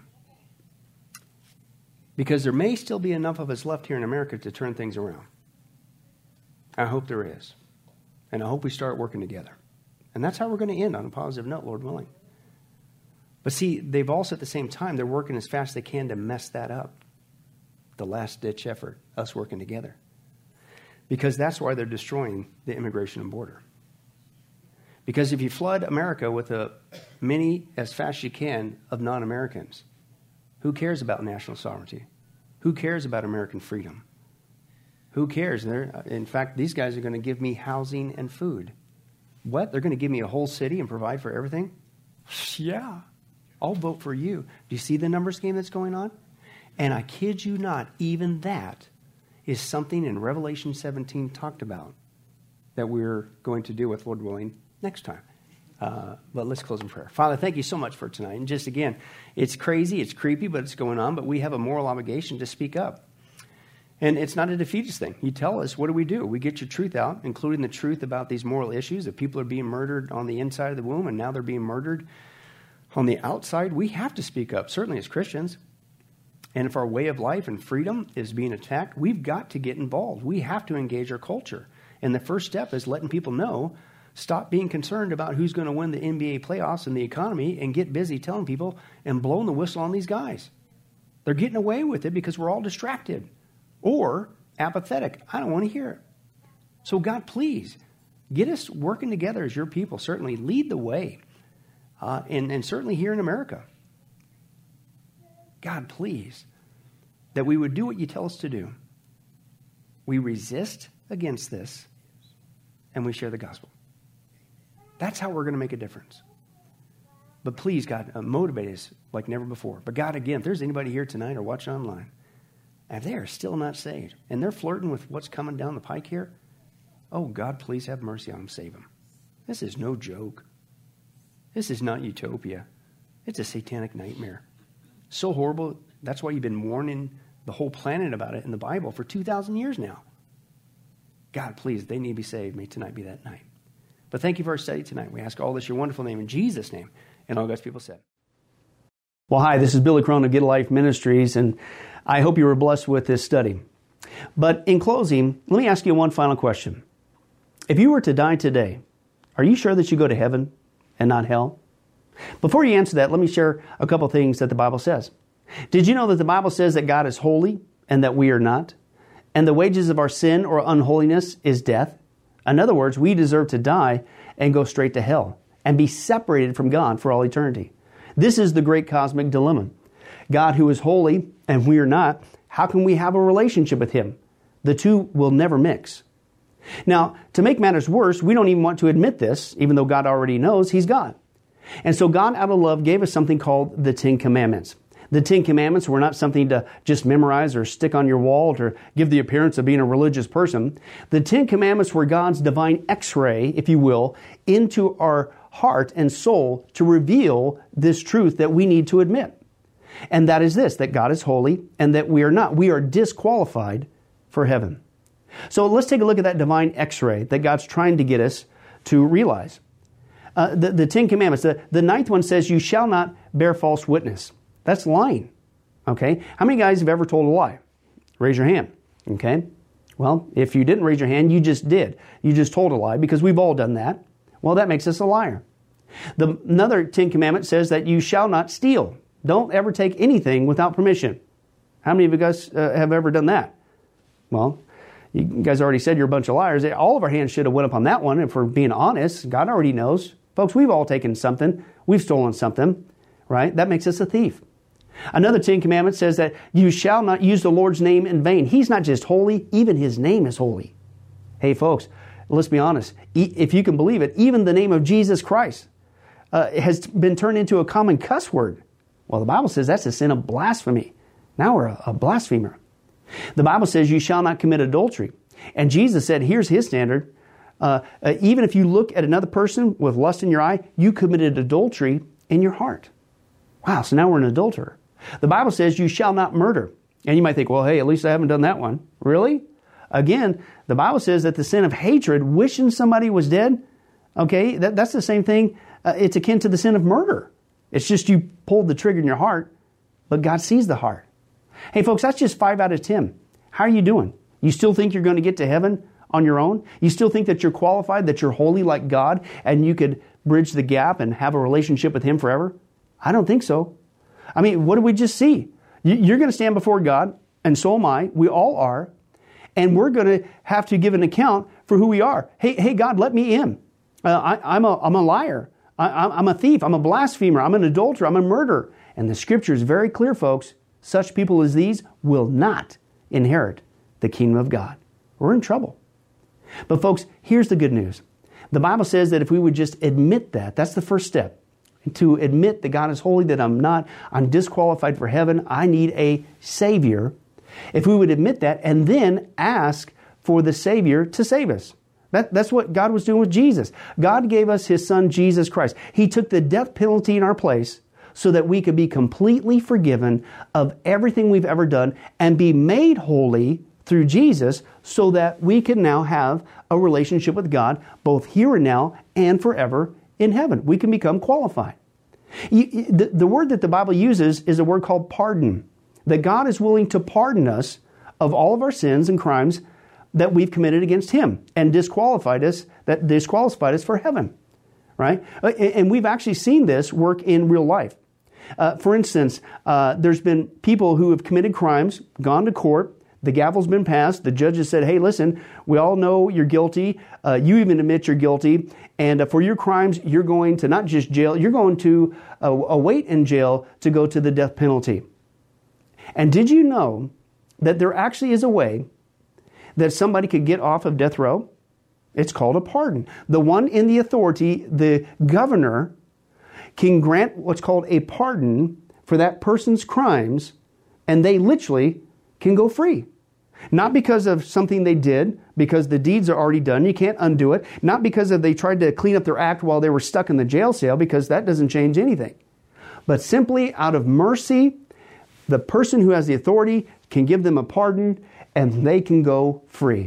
because there may still be enough of us left here in America to turn things around. I hope there is. And I hope we start working together. And that's how we're going to end on a positive note, Lord willing. But see, they've also at the same time, they're working as fast as they can to mess that up. The last-ditch effort, us working together. Because that's why they're destroying the immigration and border. Because if you flood America with a many, as fast as you can, of non-Americans, who cares about national sovereignty? Who cares about American freedom? Who cares? They're, in fact, these guys are going to give me housing and food. What? They're going to give me a whole city and provide for everything? Yeah. I'll vote for you. Do you see the numbers game that's going on? And I kid you not, even that is something in Revelation seventeen talked about that we're going to do with, Lord willing, next time. Uh, but let's close in prayer. Father, thank you so much for tonight. And just again, it's crazy, it's creepy, but it's going on. But we have a moral obligation to speak up. And it's not a defeatist thing. You tell us, what do we do? We get your truth out, including the truth about these moral issues, that people are being murdered on the inside of the womb, and now they're being murdered on the outside. We have to speak up, certainly as Christians. And if our way of life and freedom is being attacked, we've got to get involved. We have to engage our culture. And the first step is letting people know, stop being concerned about who's going to win the N B A playoffs and the economy, and get busy telling people and blowing the whistle on these guys. They're getting away with it because we're all distracted or apathetic. I don't want to hear it. So God, please, get us working together as your people. Certainly lead the way. Uh, and, and certainly here in America. God, please, that we would do what you tell us to do. We resist against this, and we share the gospel. That's how we're going to make a difference. But please, God, uh, motivate us like never before. But God, again, if there's anybody here tonight or watching online, and they are still not saved, and they're flirting with what's coming down the pike here, oh, God, please have mercy on them. Save them. This is no joke. This is not utopia. It's a satanic nightmare. So horrible. That's why you've been warning the whole planet about it in the Bible for two thousand years now. God, please, they need to be saved. May tonight be that night. But thank you for our study tonight. We ask all this in your wonderful name, in Jesus' name. And all God's people said. Well, hi, this is Billy Crone of Get a Life Ministries, and I hope you were blessed with this study. But in closing, let me ask you one final question. If you were to die today, are you sure that you go to heaven and not hell? Before you answer that, let me share a couple things that the Bible says. Did you know that the Bible says that God is holy and that we are not? And the wages of our sin or unholiness is death? In other words, we deserve to die and go straight to hell and be separated from God for all eternity. This is the great cosmic dilemma. God, who is holy and we are not, how can we have a relationship with Him? The two will never mix. Now, to make matters worse, we don't even want to admit this, even though God already knows He's God. And so God, out of love, gave us something called the Ten Commandments. The Ten Commandments were not something to just memorize or stick on your wall to give the appearance of being a religious person. The Ten Commandments were God's divine X-ray, if you will, into our heart and soul to reveal this truth that we need to admit. And that is this, that God is holy and that we are not. We are disqualified for heaven. So let's take a look at that divine X-ray that God's trying to get us to realize. Uh, the, the Ten Commandments, the, the ninth one says, you shall not bear false witness. That's lying. Okay? How many guys have ever told a lie? Raise your hand. Okay? Well, if you didn't raise your hand, you just did. You just told a lie because we've all done that. Well, that makes us a liar. The, another Ten Commandment says that you shall not steal. Don't ever take anything without permission. How many of you guys uh, have ever done that? Well, you guys already said you're a bunch of liars. All of our hands should have went up on that one. If we're being honest, God already knows. Folks, we've all taken something. We've stolen something, right? That makes us a thief. Another Ten Commandments says that you shall not use the Lord's name in vain. He's not just holy, even His name is holy. Hey, folks, let's be honest. If you can believe it, even the name of Jesus Christ uh, has been turned into a common cuss word. Well, the Bible says that's a sin of blasphemy. Now we're a, a blasphemer. The Bible says you shall not commit adultery. And Jesus said, here's His standard. Uh, uh, even if you look at another person with lust in your eye, you committed adultery in your heart. Wow, so now we're an adulterer. The Bible says you shall not murder. And you might think, well, hey, at least I haven't done that one. Really? Again, the Bible says that the sin of hatred, wishing somebody was dead, okay, that, that's the same thing. Uh, it's akin to the sin of murder. It's just you pulled the trigger in your heart, but God sees the heart. Hey, folks, that's just five out of ten. How are you doing? You still think you're going to get to heaven on your own? You still think that you're qualified, that you're holy like God, and you could bridge the gap and have a relationship with Him forever? I don't think so. I mean, what did we just see? You're going to stand before God, and so am I. We all are. And we're going to have to give an account for who we are. Hey, hey, God, let me in. Uh, I, I'm, a, I'm a liar. I, I'm a thief. I'm a blasphemer. I'm an adulterer. I'm a murderer. And the Scripture is very clear, folks. Such people as these will not inherit the kingdom of God. We're in trouble. But folks, here's the good news. The Bible says that if we would just admit that, that's the first step. To admit that God is holy, that I'm not, I'm disqualified for heaven, I need a Savior. If we would admit that and then ask for the Savior to save us. That, that's what God was doing with Jesus. God gave us His Son, Jesus Christ. He took the death penalty in our place so that we could be completely forgiven of everything we've ever done and be made holy through Jesus so that we can now have a relationship with God both here and now and forever in heaven. We can become qualified. You, the, the word that the Bible uses is a word called pardon. That God is willing to pardon us of all of our sins and crimes that we've committed against Him and disqualified us, that disqualified us for heaven. Right? And we've actually seen this work in real life. Uh, for instance, uh, there's been people who have committed crimes, gone to court, the gavel's been passed, the judge has said, hey, listen, we all know you're guilty, uh, you even admit you're guilty, and uh, for your crimes, you're going to not just jail, you're going to uh, await in jail to go to the death penalty. And did you know that there actually is a way that somebody could get off of death row? It's called a pardon. The one in the authority, the governor, can grant what's called a pardon for that person's crimes, and they literally can go free. Not because of something they did, because the deeds are already done, you can't undo it. Not because of they tried to clean up their act while they were stuck in the jail cell, because that doesn't change anything. But simply out of mercy, the person who has the authority can give them a pardon, and they can go free.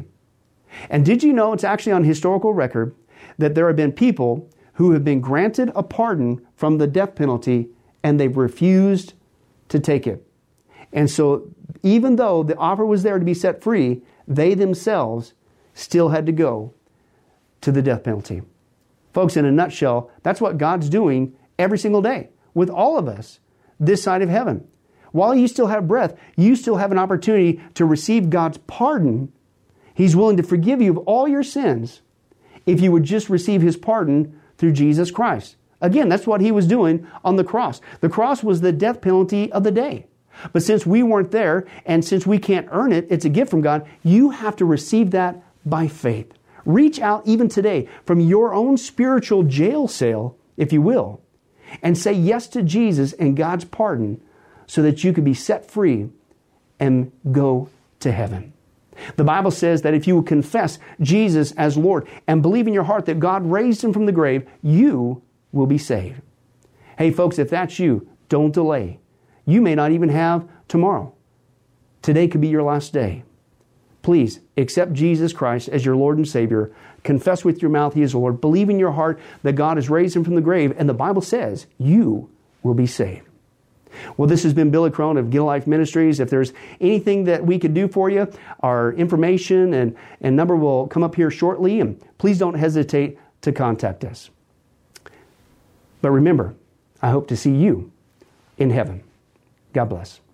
And did you know it's actually on historical record that there have been people who have been granted a pardon from the death penalty and they've refused to take it. And so even though the offer was there to be set free, they themselves still had to go to the death penalty. Folks, in a nutshell, that's what God's doing every single day with all of us this side of heaven. While you still have breath, you still have an opportunity to receive God's pardon. He's willing to forgive you of all your sins if you would just receive His pardon through Jesus Christ. Again, that's what He was doing on the cross. The cross was the death penalty of the day. But since we weren't there, and since we can't earn it, it's a gift from God, you have to receive that by faith. Reach out even today from your own spiritual jail cell, if you will, and say yes to Jesus and God's pardon so that you can be set free and go to heaven. The Bible says that if you will confess Jesus as Lord and believe in your heart that God raised Him from the grave, you will be saved. Hey folks, if that's you, don't delay. You may not even have tomorrow. Today could be your last day. Please accept Jesus Christ as your Lord and Savior. Confess with your mouth He is Lord. Believe in your heart that God has raised Him from the grave. And the Bible says you will be saved. Well, this has been Billy Crone of Get a Life Ministries. If there's anything that we could do for you, our information and, and number will come up here shortly. And please don't hesitate to contact us. But remember, I hope to see you in heaven. God bless.